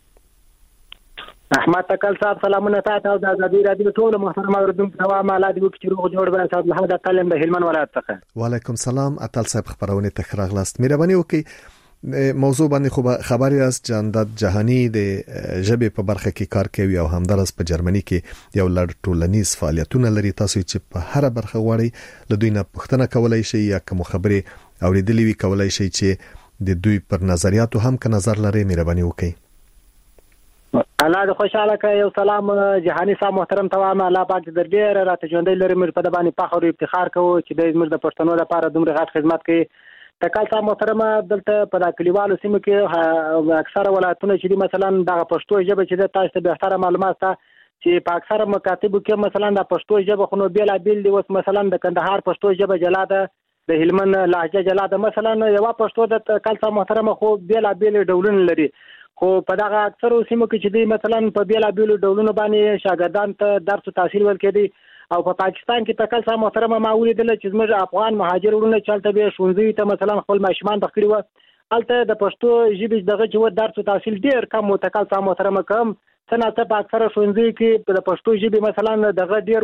احمد تکل صاحب سلامونه تاسو د آزادۍ رادیو ټول محترم اوریدونکو ته مالا دی چې روغ جوړ به صاحب له هدا تعلیم د هلمند ولایت څخه. وعلیکم سلام. اتل صاحب خبرونه ته راغلاست. مهرباني وکړئ. موضوع باندې خو خبري است جانداد جهانی د ژبې په برخه کې کار کوي او همدارس په جرمني کې یو لړ ټولنیز فعالیتونه لري. تاسو چې په هر برخه غواړئ له دوی نه پوښتنه کولای شئ یا کوم خبرې اوریدلې وي کولای شئ چې د دوی پر نظریاتو هم که نظر لري مهرباني وکړئ. الله د خوشاله کوي. یو سلام جهانی صاحب محترم توام الله پاک دې ډېر راته ژوندۍ لري، موږ په د باندې فخر او افتخار کوو چې د موږ د پښتنو لپاره دومره غټ خدمت کوي. تکال صاحب محترم دلته په د کلیوالو سیمو کې اکثره ولایتونه چې مثلا د پښتو ژبه چې تاسو ته به اختیار معلومات چې په اکثره مکاتبو کې مثلا د پښتو ژبه خو نو بیل بیل دی. اوس مثلا د کندهار پښتو ژبه جلا ده، د هلمند لهجه جلا ده، مثلا یو پښتو د تکال صاحب محترم خو بیل بیل ډولونه لري. خو په دغه اکثره سیمو کې چې دی مثلا په بیل بیل ډولونه باندې شاګردان ته درس او تحصیل ورکړي او په پاکستان کې تکل صاحب محترم ما ولیدل چې زموږ افغان مهاجر ورونه چلته به شونځي ته مثلا خپل ماشومان بخړي و الته د پښتو ژبې دغه چې درس او تحصیل ډیر کم تکل صاحب محترم کم څنګه په اکثره شونځي کې د پښتو ژبې مثلا دغه ډیر و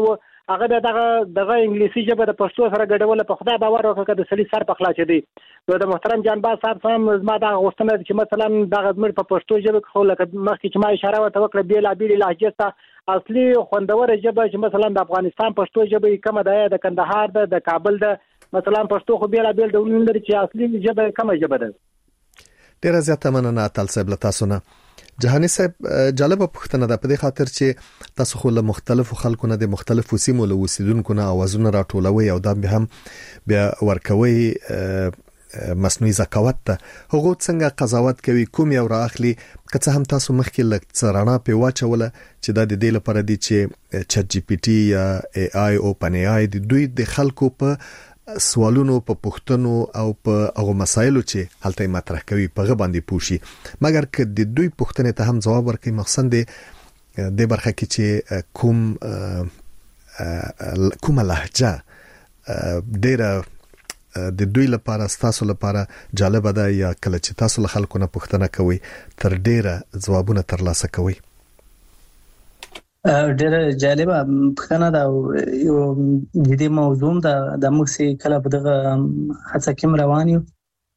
هغه دغه انګلیسي ژبه د پښتو سره ګډول په خدای باور وکړه د سړي سر په خلا چي دي نو د محترم جانباز صاحب سم زما د غوښتنه چې مثلا دغه زموږ په پښتو ژبه کې خو لکه مخکې چې ما اشاره وکړه بیلابېلې لهجې ته اصلي خوندوره ژبه چې مثلا د افغانستان پښتو ژبه کومه ده د کندهار ده د کابل ده مثلا پښتو خو بیلابېل ډولونه لري چې اصلي ژبه کومه ژبه ده. ډیره زیاته مننه اتل صاحب له تاسو نه. جهاني صاحب جالبه پوښتنه ده په دې خاطر چې تاسو خو له مختلفو خلکو نه د مختلفو سیمو له اوسیدونکو نه اوازونه راټولوي او دا به هم بیا ورکوي مصنوعي ذکاوت ته هغه څنګه قضاوت کوي کوم یو راخلي که هم تاسو مخکې لږ څرانه په واچوله چې دا د دې لپاره دي چې چټ جی پی ټي یا ای آی اوپن ای آی د دوی د خلکو په سوالونو په پوښتنو او په هغه مسایلو چې هلته مطرح کوي په غو باندې پوښي مګر که د دوی پوښتنې ته هم جواب ورکړي مقصد د برخه کې چې کومه لهجه ډیره د دوی لپاره تاسو لپاره جالب ده یا کله چې تاسو له خلکو نه پوښتنه کوي تر ډیره جوابونه ترلاسه کوي. ډېر جالب پوښتنه ده یو جدي موضوع ده د موږ کله په دغه هڅه کې روان یو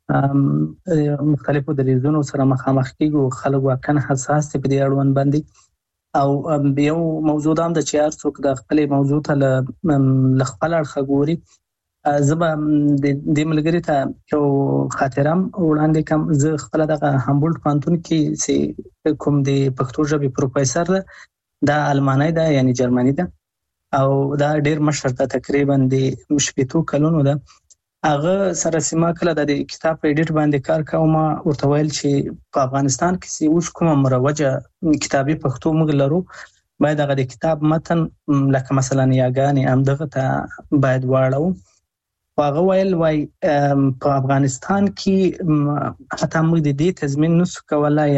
مختلفو دریځونو سره مخامخ کیږو خلک واقعا حساس دي په دې اړوند باندې او یو موضوع ده چې هر څوک د خپل موضوع ته ل خپل اړخ ګوري. زبا د ملګری ته یو خاطرم وړاندې کوم زه خپل د هامبولټ پانتون کې سي کوم د پښتو ژبې پروفیسور دا المانی ده یعنی جرمنی ده او دا ډیر مشهور ده تقریبا د مشپېتو کلونو ده هغه سره سیمه کله د کتاب ایډیټ باندې کار کوم ورته ویل چې په افغانستان کې سی اوس کومه مروجه کتابي پښتو موږ لرو باید هغه د کتاب متن لکه مثلا یاګانې هم دغه ته باید واړو هغه ویل وای په افغانستان کې حتی موږ د دې تضمین نشو کولای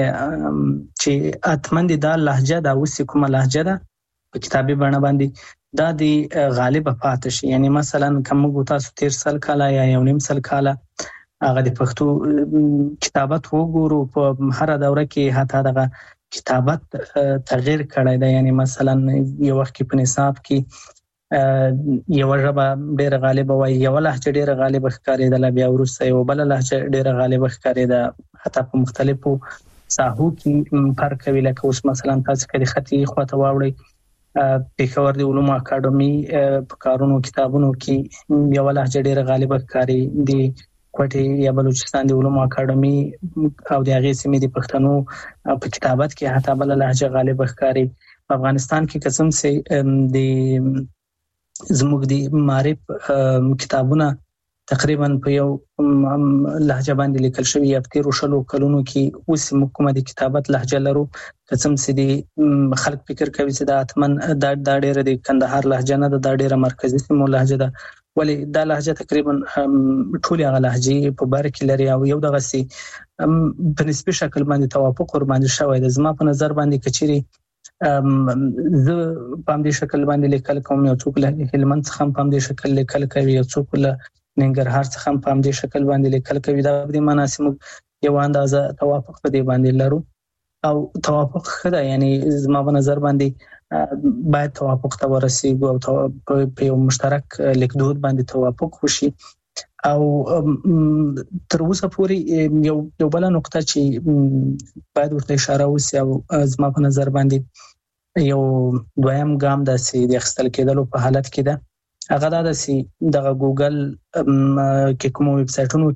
چې اتمن د لهجه دا اوس کومه لهجه ده په کتابي بڼه باندې دا د غالب پاتې شي یعنی مثلا کوم تاسو 13 سال کاله یا یو نیم سال کاله هغه د پښتو کتابت وګورو په هر دوره کې حتی دغه کتابت تغییر کړی دی یعنی مثلا یو وخت کې په نصاب کې یو ژبه ډیره غالبه وای یو لهجه ډیره غالبه ښکارېدله بیا وروسته یو بل لهجه ډیره غالبه ښکارېده حتی په مختلفو ساحو کې فرق کوي لکه اوس مثلا تاسو کله خطي خواته واوړئ پېښور د علومو اکاډمي په کارونو کتابونو کې یو لهجه ډیره غالبه ښکاري د کوټې یا بلوچستان د علومو اکاډمي او د هغې سیمې د پښتنو په کتابت کې حتی بل لهجه غالبه ښکاري. په افغانستان کې قسم سي د زموږ د معرف کتابونه تقریبا په یو لهجه باندې لیکل شوی یا په تیرو شلو کلونو کې اوس موږ کومه د کتابت لهجه لرو قسم سي د خلک فکر کوي چې د اتمن دا ډیره د کندهار لهجه نه ده دا ډیره مرکزی سیمو لهجه ده ولی دا لهجه تقریبا ټول هغه لهجې په بار کې لري او یو دغه سي په نسبي شکل باندې توافق ور باندې شوی د زما په نظر باندې کچيري زه په دې شکل باندې لیکل کوم یو څوک له هلمند څخه په دې شکل لیکل کوي یو څوک له ننګرهار څخه په دې شکل باندې لیکل کوي دا د مناسب یو اندازه توافق په دې باندې لرو او توافق خدا یعنی زما په نظر باندې باید توافق ته ورسیږو او په یو مشترک لیکدود باندې توافق وشي او تر اوسه پورې یو بل نقطه چې باید ورته اشاره وشي او زما په نظر باندې یو دویم ګام د سي د خپل کېدلو په حالت کې ده هغه د سي د ګوګل کې کوم ویب سټونو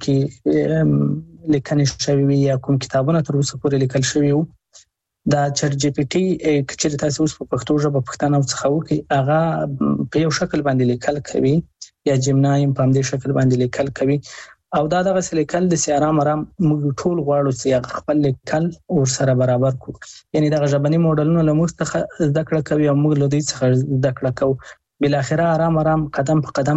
کې لیکنې شوی یا کوم کتابونه تر اوسه پورې لیکل شوی وو دا چټ جی پی ټي چې تاسو اوس په پښتو ژبه پښتنه څخه وکي هغه په یو شکل باندې لیکل کوي یا جمنایم په دې شکل باندې لیکل کوي او دا دغه لیکل د سیارام آرام موږ ټول غواړو چې خپل لیکل ور سره برابر کو یعنی دغه ژبني موډلونه له موږ څخه زده کړه کوي او موږ له دې څخه زده کړه کوو بل اخره آرام قدم په قدم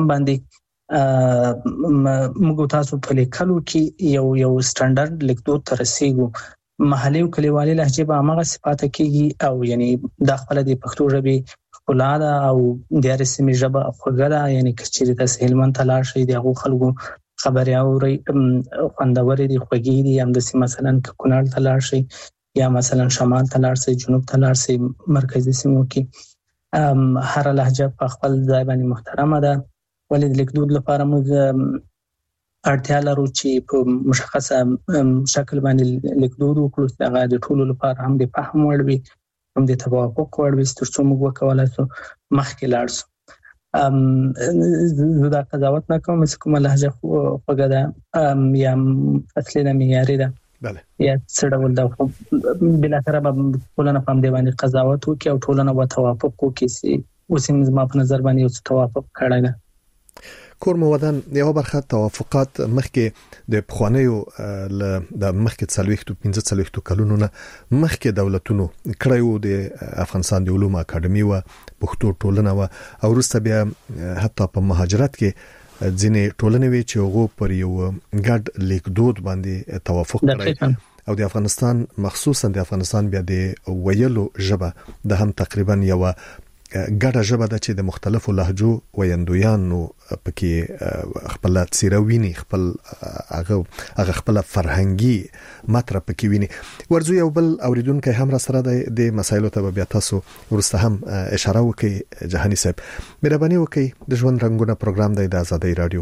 باندې موږ تاسو په لیکلو کې یو سټانډرډ لیکدود تر رسیدو محلي او کلیوالي لهجه به هغه صفات کېږي او یعنی د خپل د پښتو ژبې خپل او د رسمي ژبه خوږه ده یعنی کچېرې تاسو هلمند ته لاړ شئ دغه خلکو خبري اوري خوندوري دي خوږي دي هم د مثلا کونړ ته لاړ شي یا مثلا شمال ته لاړ شي جنوب ته لاړ شي مرکزي سیمو کې هر لهجه په خپل ځای باندې محترمه ده، ولې د لیکدود لپاره موږ اړتیا لرو چې په مشخصه شکل باندې لیکدود وکړو چې هغه د ټولو لپاره هم د فهم وړ وي، هم د توافق وړ وي، ترڅو موږ وکولای شو مخکې لاړ شو. زه دا قضاوت نه کوم چې کومه لهجه خوږه ده یا اصلي ده معیاري ده بله یا څه ډول ده، خو بالاخره به ټولنه په همدې باندې قضاوت وکړي او ټولنه به توافق وکړي چې اوس یې زما په نظر باندې یو څه توافق کړی ده. کور مودن یو برخه توافقات مخکې د پخوانیو د مخکې 45 کلونو نه مخکې دولتونو کړیو د افغانستان د علوم اکاډمي او پښتو ټولنه او وروسته بیا حتی په مهاجرت کې ځینې ټولنې وی چې هغه پر یو ګډ لیکدود باندې توافق کړی او د افغانستان مخصوصا د افغانستان بیا د ویلو ژبه د هم تقریبا یو ګډه ژبه ده چې د مختلفو لهجو ویندویانو پکې خپل څیروینی خپل هغه خپل فرهنګي مطرح پکې ویني. ورزو یو بل اوریدونکو هم را سره د مسایلو ته بیا تاسو ورسته هم اشاره وکي. جهانی صاحب مهرباني وکي د ژوند رنگونه پروګرام د آزادۍ رادیو.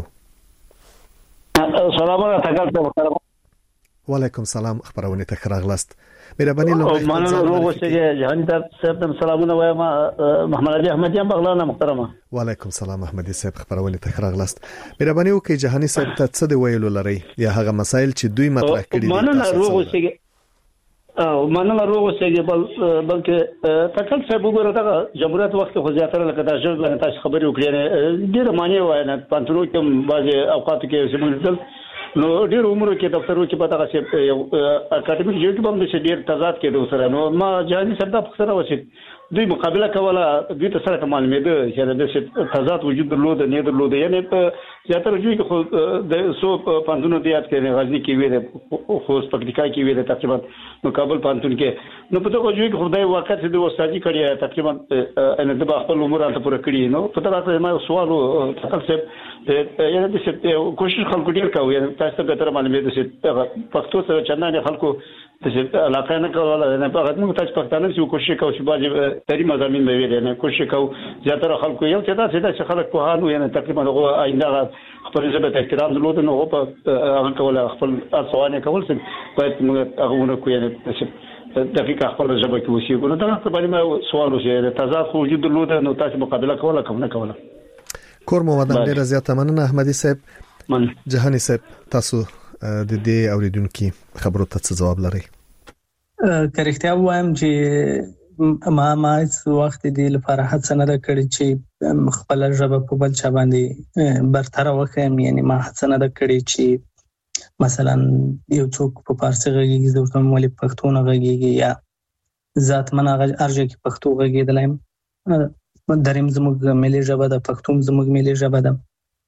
سلام علیکم. وعلیکم السلام، خبرونه ته خراغلاست. مهرباني لومړی مننه روغ اوسئ. جهانی صاحب ته سلامونه وایم. محمد علي احمدیان بغلان محترمه. وعلیکم السلام احمدي صاحب، خبرونه ته خراغلاست. مهرباني وکړئ جهانی صاحب ته څه دی ویلو لري یا هغه مسایل چې دوی مطرح کړي دي. مننه روغ اوسئ. مننه روغ اوسئ. بلکې تکل صاحب وګوره دا جمهوریت وخت خو زیاتره لکه دا ژوند باندې تاسو خبرې وکړې ډیره معنی وای نه پانترو کې بعضي اوقات کې زموږ نو ډیر عمر کې دفترو کې پتا غسه یو اکاډمیک ژوند باندې چې ډیر تضاد کې د سره نو ما جهانی صاحب د فکر وشي دوی مقابله کوله دوی ته سره معلومه ده چې د تضاد وجود درلود نه درلود یعنی په زیاتره جوړ کې د سو پاندونو دیات کې غزنی کې ویل خو سپکټیکا کې ویل تقریبا نو کابل پاندون کې نو په توګه جوړ کې خدای وخت د استادي کړی تقریبا ان د خپل امور ته پوره کړی نو په تاسو ما سوالو تکل صاحب یعنی د کوشش خلکو ډیر کوي تاسو به تر معلومه ده چې پښتو سره چندانې خلکو چې علاقه نه کوله نه په هغه موږ تاسو پښتانه چې کوشش کوو چې باندې تری مزامین به ویل نه کوشش کوو زیاتره خلکو یو چې دا خلک په هانو یعنی تقریبا هغه آینده خپل ژبه ته احترام درلود نو په هغه کوله خپل ارسوانه کول چې باید موږ هغه کوو یعنی دقیقه خپل ژبه کې وشي نو دا په باندې سوال وشي تضاد خو وجود درلود نو تاسو مقابله کوله کوم نه کوله. کور مو ودان ډیر زیاته مننه احمدي صاحب. جهانی صاحب تاسو د دې اوریدونکو خبرو ته څه جواب لري؟ کریکټیا وایم چې ما وخت دی لپاره هڅه نه کړې چې خپل ژبه په بل چا باندې برتر وکړم، یعنی ما هڅه نه کړې چې مثلا یو څوک په فارسی غږیږي زه ورته ولې پښتو نه غږیږي یا ذات من ارجه کې پښتو غږیدلایم. دریم زموږ ملي ژبه ده، پښتو زموږ ملي ژبه ده.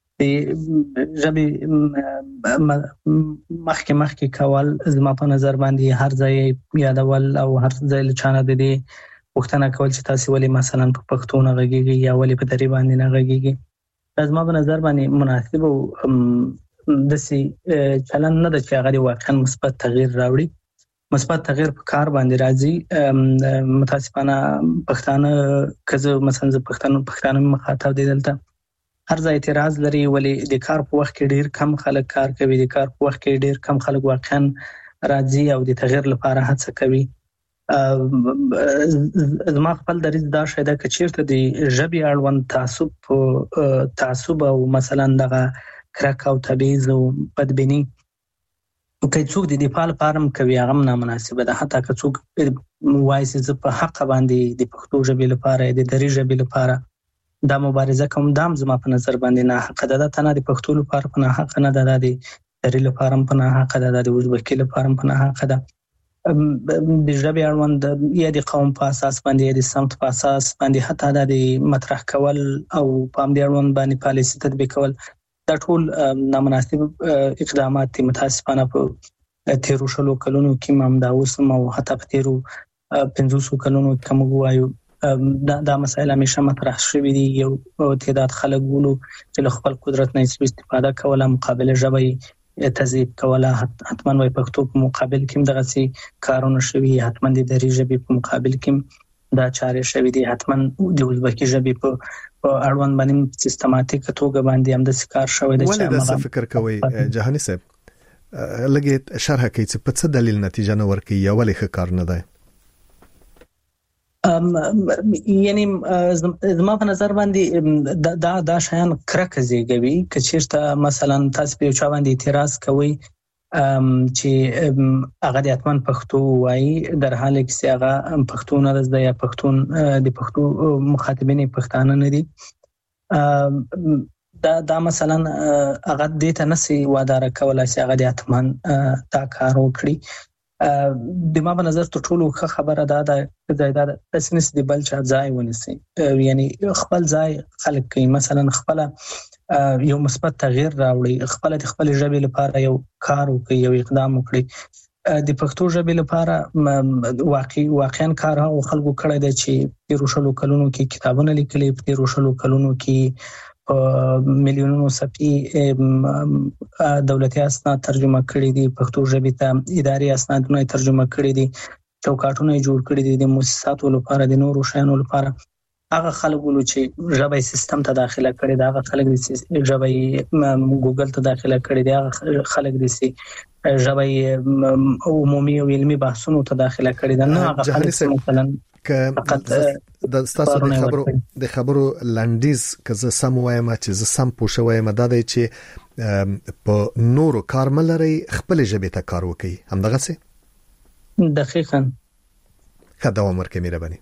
ژبې مخکې کول زما په نظر باندې هر ځای یادول او هر ځای له چانه د دې پوښتنه کول چې تاسو ولې مثلا په پښتو نه غږیږي یا ولې په دري باندې نه غږیږي زما په نظر باندې مناسب او دسي چلن نه د چې هغه واقعا مثبت تغییر راوړي. مثبت تغییر په کار باندې راځي. متاسفانه پښتانه کزه مثلا پښتانه مخاطب دي دلته هر ځای اعتراض لري ولې د کار په وخت کې ډیر کم خلک کار کوي، د کار په وخت کې ډیر کم خلک واقعا راځي او د تغییر لپاره هڅه کوي. زما خپل دریځ دا شاید چې چیرته د ژبې اړوند تعصب او مثلا دغه کرک او تبعیض او بدبینی که څوک د دفاع لپاره کوي هغه نامناسبه ده. حتی که څوک وایي چې په حق باندې د پښتو ژبې لپاره د دري ژبې لپاره دا مبارزه کوم دام زما په نظر باندې نه حق ده. تنه د پښتو لپاره په نه حق نه ده، د دري لپاره په نه حق ده، د ازبکي لپاره په نه حق ده. د ژبې اړوند یا د قوم په اساس باندې یا د سمت په اساس باندې حتی د مطرح کول او په همدې اړوند باندې پالیسي تطبیق کول دا ټول نامناسب اقدامات دي. متاسفانه په تیرو شلو کلونو کې هم دا اوس او حتی په تیرو 50 کلونو کې موږ وایو دا مسائل همیشه مطرح شوي دي. یو تعداد خلک ګولو چې خپل قدرت نه استفاده کوله، مقابله ژبه تضعیف کوله، حتما وای پښتو په مقابل کې دغه سي کارونه شوي، حتما د دري ژبې په مقابل کې دا چارې شوې دي. حتما د ازبکی ژبې په اړوند باندې سیستماتیک توګه باندې هم د کار شوی دی. ولې د څه فکر کوي جهاني صاحب لګي شرح کوي چې په څه دلیل نتیجه نه ورکړي یا ولې ښه کار نه دی؟ یعنی زما په نظر باندې دا شیان کرکه زیږوي. که چیرته مثلا تاسو په چا باندې اعتراض کوئ چې هغه د اتمن پښتو وایي در حال کې هغه پښتو نه زده یا پښتون د پښتو مخاطبین پښتانه نه دي، دا مثلا هغه د ته نسي وادار کولای چې هغه د اتمن دا کار وکړي. د ما په نظر ته ټولو خبره ده د اسنس دی بل چا ځای ونیسي، یعنی خپل ځای خلق کوي. مثلا خپل یو مثبت تغییر راوړي، خپل د خپل ژبې لپاره یو کار وکړي، یو اقدام وکړي. د پښتو ژبې لپاره واقعا کار او خلکو کړی دی چې په روشلو کلونو کې کتابونه لیکلي، په روشلو کلونو کې میلیونونو صفحې دولتي اسناد ترجمه کړي دي، پښتو ژبې ته اداري اسنادونه ترجمه کړي دي، چوکاټونه جوړ کړي دي د مؤسساتو لپاره، د نورو شیانو لپاره. هغه خلکو چې ژبې سیستم ته داخله کړي دا هغه خلک دي چې ژبې ګوګل ته داخله کړي دي، هغه خلک دي چې ژبې عمومي او علمي بحثونو ته داخله کړي دي. نه هغه خلک مثلا د تاسو د خبرو لنډیز که زه سم وایم چې زه سم پوښوم دا دی چې په نورو کارمل لري خپل ژبې ته کار وکړي. همدغه څه دقیقاً خدای عمر کې مهرباني.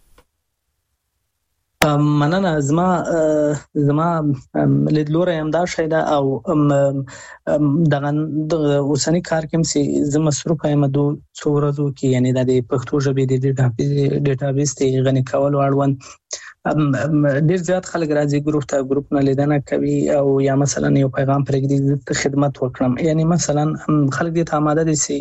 مننه. زما لیدلوره هم دا شی ده او دغه اوسنی کار کوم چې زه مصروف یم د څو ورځو کې، یعنی د پښتو ژبې د ډیټابیس ته غني کول اړوند ډیر زیات خلک راځي ګروپ نه لیدنه کوي او یا مثلا یو پیغام پرېږدي خدمت وکړم. یعنی مثلا خلک دې ته آماده دي چې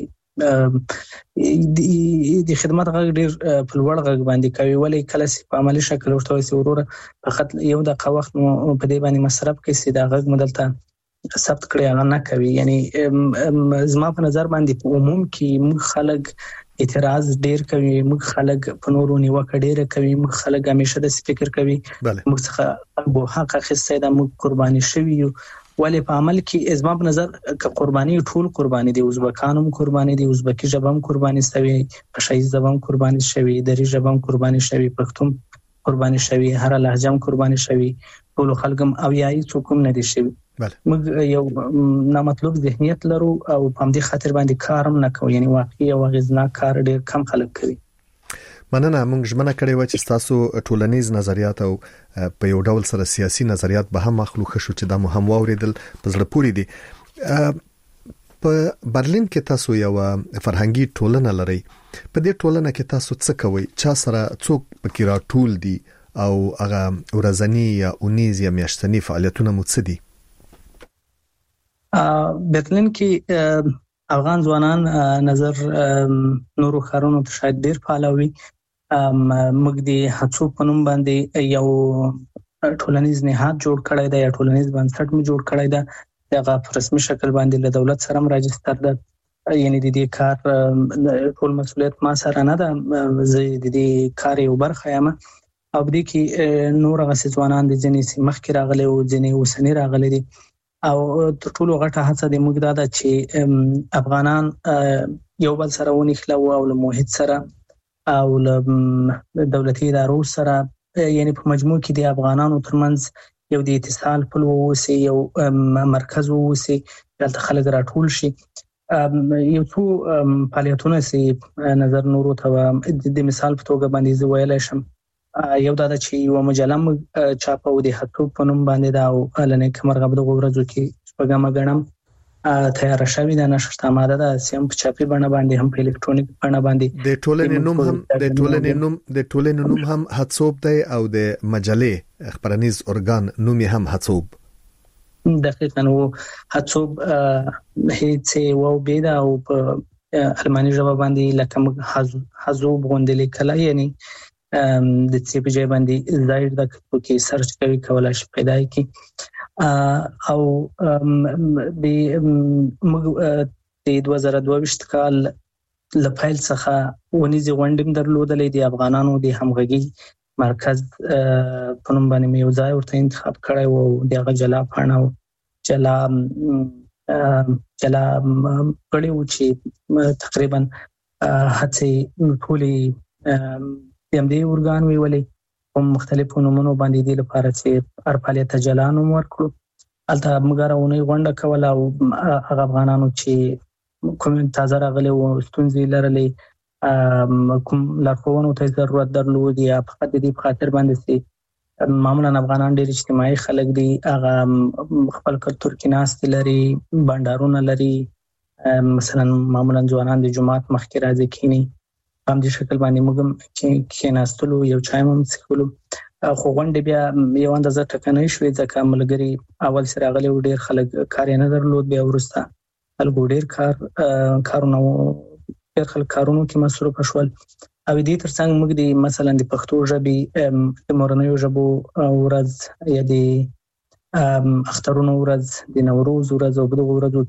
د خدمت غږ ډیر په لوړ غږ باندې کوي، ولی کله چې په عملی شکل ورته وایي وروره فقط یو دقیقه وخت په دې باندې مصرف کوي چې دا غږ مدلته ثبت کړي هغه نه کوي. یعنی زما په نظر باندې په عموم کې موږ خلک اعتراض ډیر کوي، موږ خلک په نورو نیوکه ډیر کوي، موږ خلک همیشه د فکر کوي موږ څخه به حق اخیسته ده، موږ قرباني شوي یو. ولی په عمل کې زما په نظر که قرباني ټول قرباني دي، ازبکانو قرباني دي، ازبکی ژبه قرباني شوی، پښتو ژبه قرباني شوی، دری ژبه قرباني شوی، پښتون قرباني شوی، هر لهجه قرباني شوی، ټول خلکم او یای څوکم نه دي شوی. موږ یو نامطلوب ذهنیت لرو او په دې خاطر باندې کارم نه کوو، یعنی واقعي او غزناک کار ډیر کم خلک کوي. مننه. موږ ژمنه کړې و چې تاسو ټولنیز نظریات او په یو ډول سره سیاسي نظریات به هم مخلوق شو چې دا مهم واوریدل په زړه پورې دي. په برلین کې تاسو یو فرهنګي ټولنه لرئ، په دې ټولنه کې تاسو څه کوئ؟ چا سره څوک پکې راټول دي او هغه ورځنی یا اونیز یا میاشتنی فعالیتونه مو څه دي؟ برلین کې افغان ځوانان نظر نورو خارونو ته شاید ډیر فعالوي. موږ د هڅو په نوم باندې یو ټولنیز نهاد جوړ کړی دی یا ټولنیز بنسټ مو جوړ کړی دی. هغه په رسمي شکل باندې له دولت سره راجستر ده، یعنی د دې کار ټول مسؤلیت ما سره نه ده، زه د دې کار یو برخه یم. او دې کې نور غسي ځوانان د ځینې مخکې راغلي او ځینې اوسنی راغلي دي. او ټول غټه هڅه د موږ دا ده چې افغانان یو بل سره ونښلو او له موحد سره او له دولتي ادارو سره، یعنی په مجموع کې د افغانانو ترمنځ یو د اتصال پل ووسي، یو مرکز ووسي، دلته خلک راټول شي. یو څو فعالیتونه چې نظر نورو ته د مثال په توګه باندې زه ویلی شم. یو دا چې یو مجله چاپو د هڅو په نوم باندې دا او لنې کمرغه د ورځو کې شپږم غنم تیار شوی د نشر آماده ده، سیم په چاپي بڼه باندې هم په الکترونیک بڼه باندې. د ټولنې نوم هم هڅوب دی او د مجلې خبرنیز ارګان نوم هم هڅوب. دقیقاً و هڅوب هیڅ و بيد او په الماني ژبه باندې لکه حزوب غوندې لیکل، یعنی د څه په ځای باندې ظاهر د کې سرچ کوي کولای شي پیدا کی. او د 2022 کال لپایل څخه ونیزي غونډې درلودلې د افغانانو د همغږي مرکز په نوم باندې مې یو ځای ورته انتخاب کړی و او دغه جلا پاڼه او جلا کړی و چې تقریبا هڅې ټولې همدې ارګان ویولې په مختلفو نومونو باندې د لپاره چې هر فعالیت ته جلا نوم ورکړو. هلته موږ راونی غونډه کوله او هغه افغانانو چې کوم تازه راغلي وو ستونزې لرلې کوم لارښوونو ته ضرورت درلود یا فقط د دې په خاطر باندې چې معمولا افغانان ډېر اجتماعي خلک دي، هغه خپل کلتور کې ناستې لري، بنډارونه لري، مثلا معمولا ځوانان د جماعت مخکې راځي کینی په همدې شکل باندې موږ هم کېناستلو، یو چای هم څښلو. خو غونډې بیا یو اندازه ټکنۍ شوې ځکه ملګري اول سره راغلي و، ډېر خلک کار یې نه درلود، بیا وروسته خلکو ډېر کارونه ډېر خلک کارونو کې مصروف شول. او دې ترڅنګ موږ د مثلا د پښتو ژبې د مورنیو ژبو ورځ یا د اخترونو ورځ، د نوروز ورځ او دغه ورځو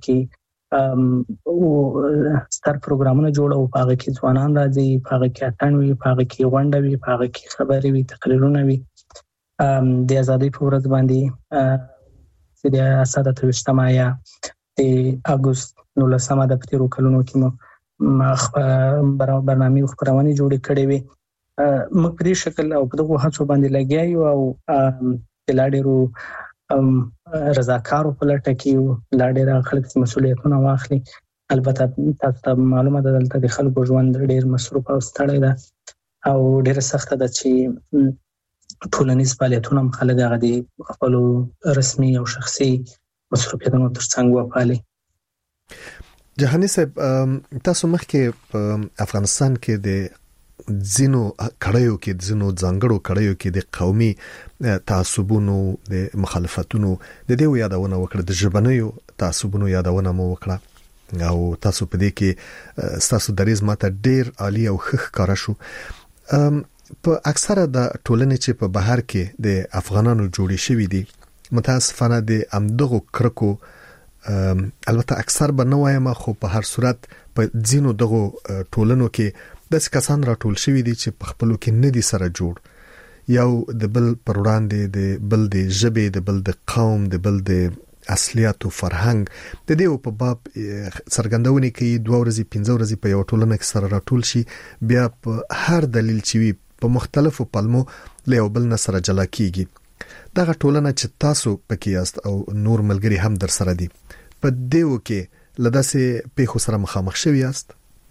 کې ستر پروګرامونه جوړو، په هغه کې ځوانان راځي، په هغه کې اتڼ وي، په هغه کې غونډه وي، په هغه کې خبرې وي، تقریرونه وي. د ازادۍ په ورځ باندې چې د 27 مایا د اګوست 19 د تیرو کلونو کې برنامې او خبرونه جوړې کړې وي. موږ په دې شکل او په دغه هڅو باندې لګیا یو او د لا ډېرو رضاکارو په لټه کې یو، لا ډېر خلک چې مسؤلیتونه واخلي. البته تاسو ته معلومه ده دلته د خلکو ژوند ډېر مصروف او ستړی ده او ډېر سخت ده چې ټولنیز فعالیتونه هم خلک هغه د خپلو رسمي او شخصي مصروفیتونو ترڅنګ وپالي. جهاني صاحب، تاسو مخکې په افغانستان کې د ځینو کړیو کې د ځینو ځانګړو کړیو کې د قومي تعصبونو د مخالفتونو د دې یادونه وکړه، د ژبنیو تعصبونو یادونه مو وکړه او تاسو په دې کې تاسو دریز ماته ډیر عالی او ښه ښکارا شو. په اکثره د ټولنې چې په بهر کې د افغانانو جوړې شوې دي، متاسفانه د امدغو کرکو البته اکثر به نه وایم، خو په هر صورت په ځینو دغو ټولنو کې داسې کسان راټول شوي دي چې په خپلو کې نه دي سره جوړ، یو د بل پر وړاندې، د بل د ژبې، د بل د قوم، د بل د اصلیت او فرهنګ د دې په باب څرګندونې کوي. 2 ورځې 15 ورځې په یو ټولنه کې سره راټول شي، بیا په هر دلیل چې په مختلفو پلمو له یو بل نه سره جلا کیږي. دغه ټولنه چې تاسو پکې یاست او نور ملګری هم در سره دي، په دیو کې لداسې پیښو سره مخامخ شوي یاست؟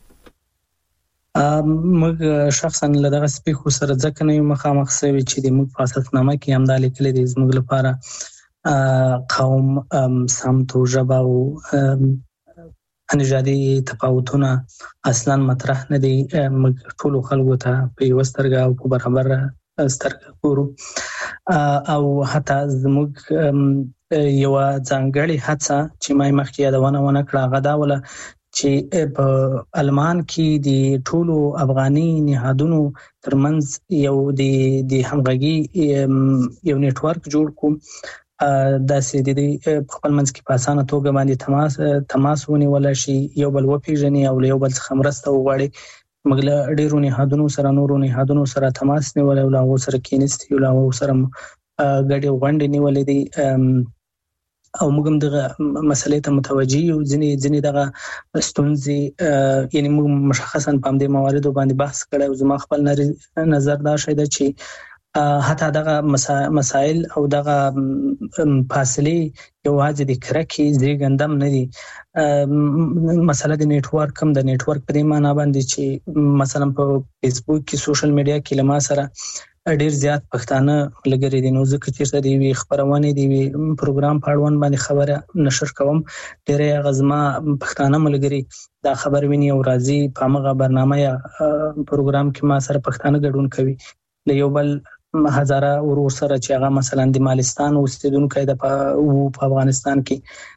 موږ شخصا لدغه پیښو سره ځکه نه مخامخ شوي چې د موږ په اساسنامه کې هم دا لیکلي دي زموږ لپاره قوم، سمت او ژبه او نژادي تفاوتونه اصلا مطرح نه دي. موږ ټول خلکو ته په یو سترګه او په برابر سترګه ګورو او حتی زموږ یو ځانګړی هڅه چې ما مخکې یادونه کړه هغه دا وله چې په المان کې د ټولو افغاني نهادونو ترمنځ یو د همغږي یو نیټورک جوړ کوم، داسې د خپل منځ کې په اسانه توګه باندې تماس ونیول شي، یو بل وپیژني او له یو بل څخه مرسته وغواړي. موږ له ډېرو نهادونو سره نورو نهادونو سره تماس نیولی او له هغو سره کېناستي او له هغو سره ګډې غونډې نیولې دي او موږ هم دغه مسلې ته متوجه یو. ځینې دغه ستونزې یعنی موږ مشخصا په همدې مواردو باندې بحث کړی او زما خپل نظر دا شی ده چې حتی دغه مسائل او دغه فاصلې یوازې د کرکې زیږنده هم نه دي. مسله د نیټورک هم د نیټورک په دې معنا باندې چې مثلا په فیسبوک کې سوشل میډیا کې له ما سره ډیر زیات پښتانه لګري دي، نو ځکه چې د دې خبرونه دی پروګرام په اړوند باندې خبره نشر کوم، ډیره غزما پښتانه ملګري دا خبر ویني او راځي په هغه برنامه یا پروګرام کې ما سره پښتانه ګډون کوي. له یو بل هزاره ورور سره چې هغه مثلا د مالستان اوسیدونکو د په افغانستان کې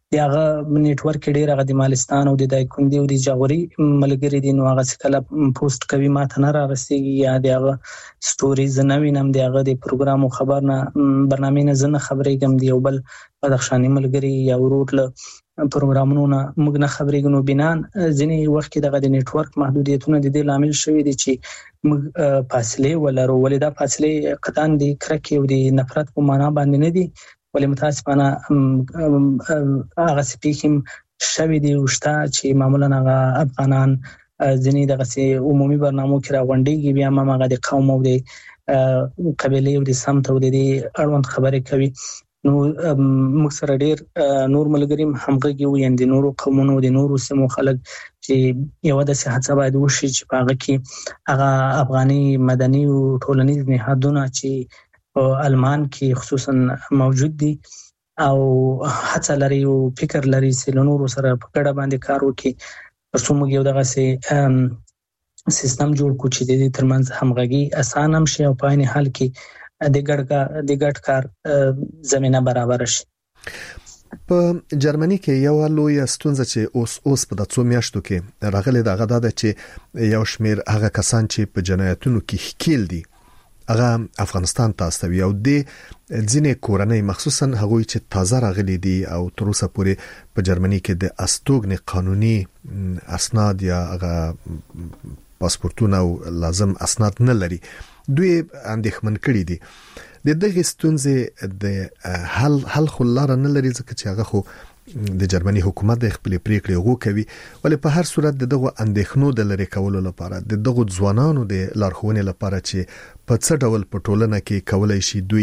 دغه نیټورک ډیر هغه د مالستان او د دایکندي او د جاغوري ملګری دي، نو هغه کله پوسټ کوي ماته نه رارسیږي یا دغه سټوریز نه وینم، دغه د پروګرام او خبر نه برنامه نه زنه خبرېږم دی او بل بدخشاني ملګری یا ورور له پروګرامونو نه موږ نه خبرېږو. نو بنان ځینې وخت کې دغه د نیټورک محدودیتونه د دې لامل شوی دي چې موږ فاصله ولرو، ولې دا فاصله قطعاً د کرکې او د نفرت په معنا باندې نه دي، ولې متاسفانه هغه سپیکیم شوی دی وشته چې معمولا هغه افغانان ځینې دغه عمومي برنامو کې راغونډيږي، بیا هم هغه د قوم او د قبيله او د سمت او د اړوند خبرې کوي. نو موږ سره ډیر نور ملګری همغږي وي د نورو قومونو د نورو سیمو خلک چې یو د صحت باید وشي چې په هغه کې هغه افغاني مدني او ټولنیز نهادونه چې آلمان کې خصوصا موجود دي او هڅه لري او فکر لري چې نورو سره په ګډه باندې کار وکړي، ترڅو موږ یو دغه سیستم جوړ کړو چې د دې ترمنځ همغږي اسانه هم شي او په عین حال کې د ګډ کار زمينه برابر شي. په جرمني کې یو لوی ستونزه چې اوس په دڅو میاشتو کې راغلي دغه د چې یو شمیر هغه کسان چې په جنایتونو کې ښکیل دي هغه افغانستان ته استوي او د ځینې کورنۍ مخصوصا هغوی چې تازه راغلي دي او تر اوسه پورې په جرمني کې د استوګنې قانوني اسناد یا هغه پاسپورتونه او لازم اسناد نه لري، دوی اندېښمن کړي دي. د دغه ستونزې د حل خلاره نه لري ځکه چې هغه خو د جرمني حکومت د خپل پریکړې غو کوي، ولې په هر صورت دغه اندېښنو د لری کولو لپاره دغه ځوانانو د لارښوونې لپاره چې په څه ډول په ټولنه کې کولای شي دوی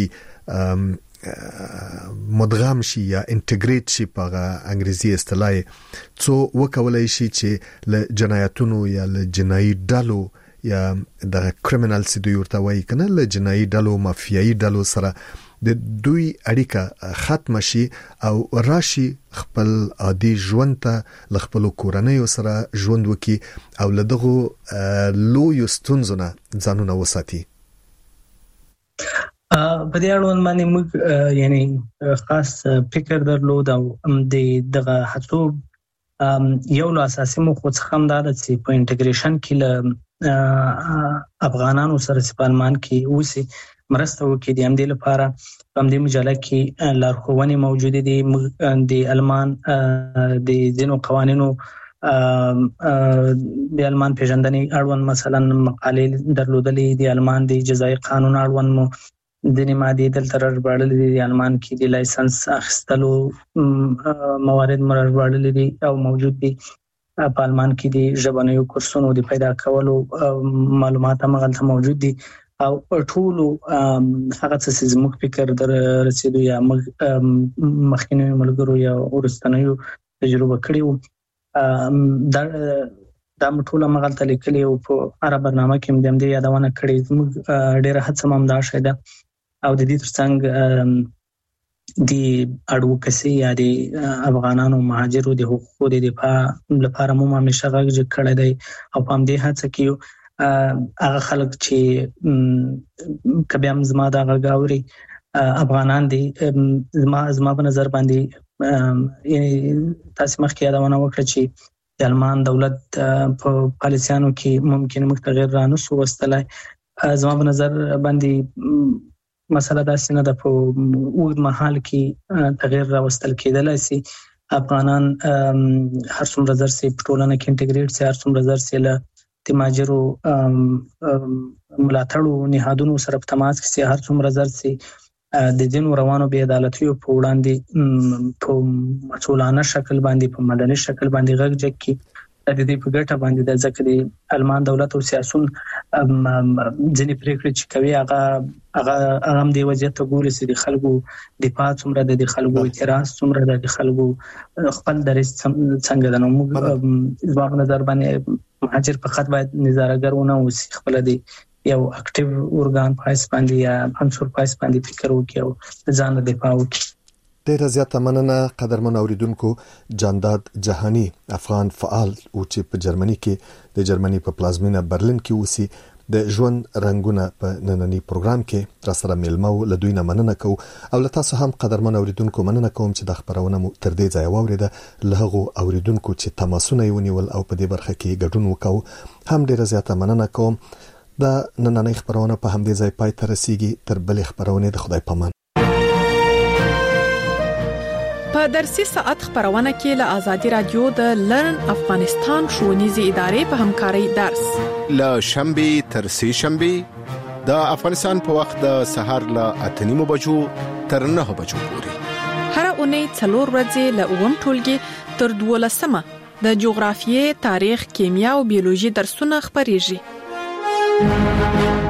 مدغم شي یا انټیګریټ شي په انګریزي اصطلاح څو وکولای شي چې له جنایتونو یا له جنایي ډلو یا د کریمینل سي دوی ورته وایي کنه له جنایي ډلو مافیایي ډلو سره د دوی اړیکه ختم شي او راشي خپل عادي ژوند ته ل خپل کورنۍ سره ژوند وکي او له دغه لوی ستونزونه ځانونه وساتي. په دې اړوند باندې موږ یعنی خاص فکر درلود او دغه هڅو یو له اساسي موخو څخه هم دا چې په انټیګریشن کې له افغانانو سره سپالمان کې اوسې مرسته وکړي. د همدې لپاره په همدې مجله کې لارښوونې موجوده دي. د آلمان د ځینو قوانینو د آلمان پیژندنې اړوند مثلا مقالې درلودلې، د آلمان د جزایي قانون اړوند مو د ماده دلته رغبړلې دي، آلمان کې د لایسنس اخیستلو موارد مرغبړلې دي او موجود دي. په آلمان کې د ژبنیو کورسونو د پیدا کولو معلومات هم غلطه موجود دي او ټول هغه څه چې موږ فکر در رسیدو یا مخکینی ملګرو یا ورستنیو تجربه کړی وو دا ټول مغلطه لیکلي او په عرب برنامه کې هم د یادونه کړې. موږ ډېر هڅه هم دا شیده او د دې ترڅنګ د اډوکسي یا د افغانانو مهاجرو د حقوقو د دفاع لپاره مو همیشه غږ کړی دی او په دې هڅه کې هغه خلک چې کبه هم زما دا غاوري افغانان دي زما په نظر باندې تاسو مخکې یادونه وکړه چې د آلمان دولت په پالیسیانو کې ممکن متغیر رانه سو وستلای. زما په نظر باندې مسله دا سینه د په اوږد مهال کې تغیر راوستل کېدلای شي. افغانان هر څومره زر سي ټولنه کې انټیګریټ سي، هر څومره زر سي له د ماجرو ملاتړو نهادونو سره په تماس کې سي، هر څومره زر سي د دین روانو بې عدالتیو په وړاندې په مسؤلانه شکل باندې په مدني شکل باندې غږ جګي د دې په ګټه باندې د ځکه د آلمان دولت او سیاسون ځینې پریکړې چې کوي هغه هم د وضعیت ګوري چې د خلکو دفاع څومره د خلکو اعتراض څومره د خلکو خپل درس څنګه د نوم ځواب نظر باندې مهاجر په خط باید نظارګرونه او خپل دی یو اکټیو اورګان پایس باندې یا عنصر پایس باندې فکر وکړي او ځان دفاع وکړي. ډېر زیاته مننه قدرمن اوریدونکو. جانداد جهانی افغان فعال او چې په جرمني کې د جرمني په پلازمینه برلین کې اوسي د ژوند رنگونه په نننی پروګرام کې را سره ملمو لدوی نه مننه کو او له تاسو هم قدرمن اوریدونکو مننه کوم چې د خبرونه مو تر دې ځای واوریده. لهغه اوریدونکو چې تماسونه ونیول او په دې برخه کې ګډون وکاو هم ډیره زیاته مننه کوم. د نننی خبرونه په همدې ځای پای ته رسیږي. تر بلې خبرونه د خدای پامان. په درسي ساعت خبرونه کې له آزادي رادیو د لرن افغانستان ښوونیزې ادارې په همکارۍ درس له شنبه تر سه شنبه د افغانستان په وخت د سحر له 8:30 بجو تر 9 بجو پورې هر اونۍ 4 ورځې له اوم ټولګي تر 12مه د جغرافیې، تاریخ، کیمیا او بیولوژي درسونه خبريږي.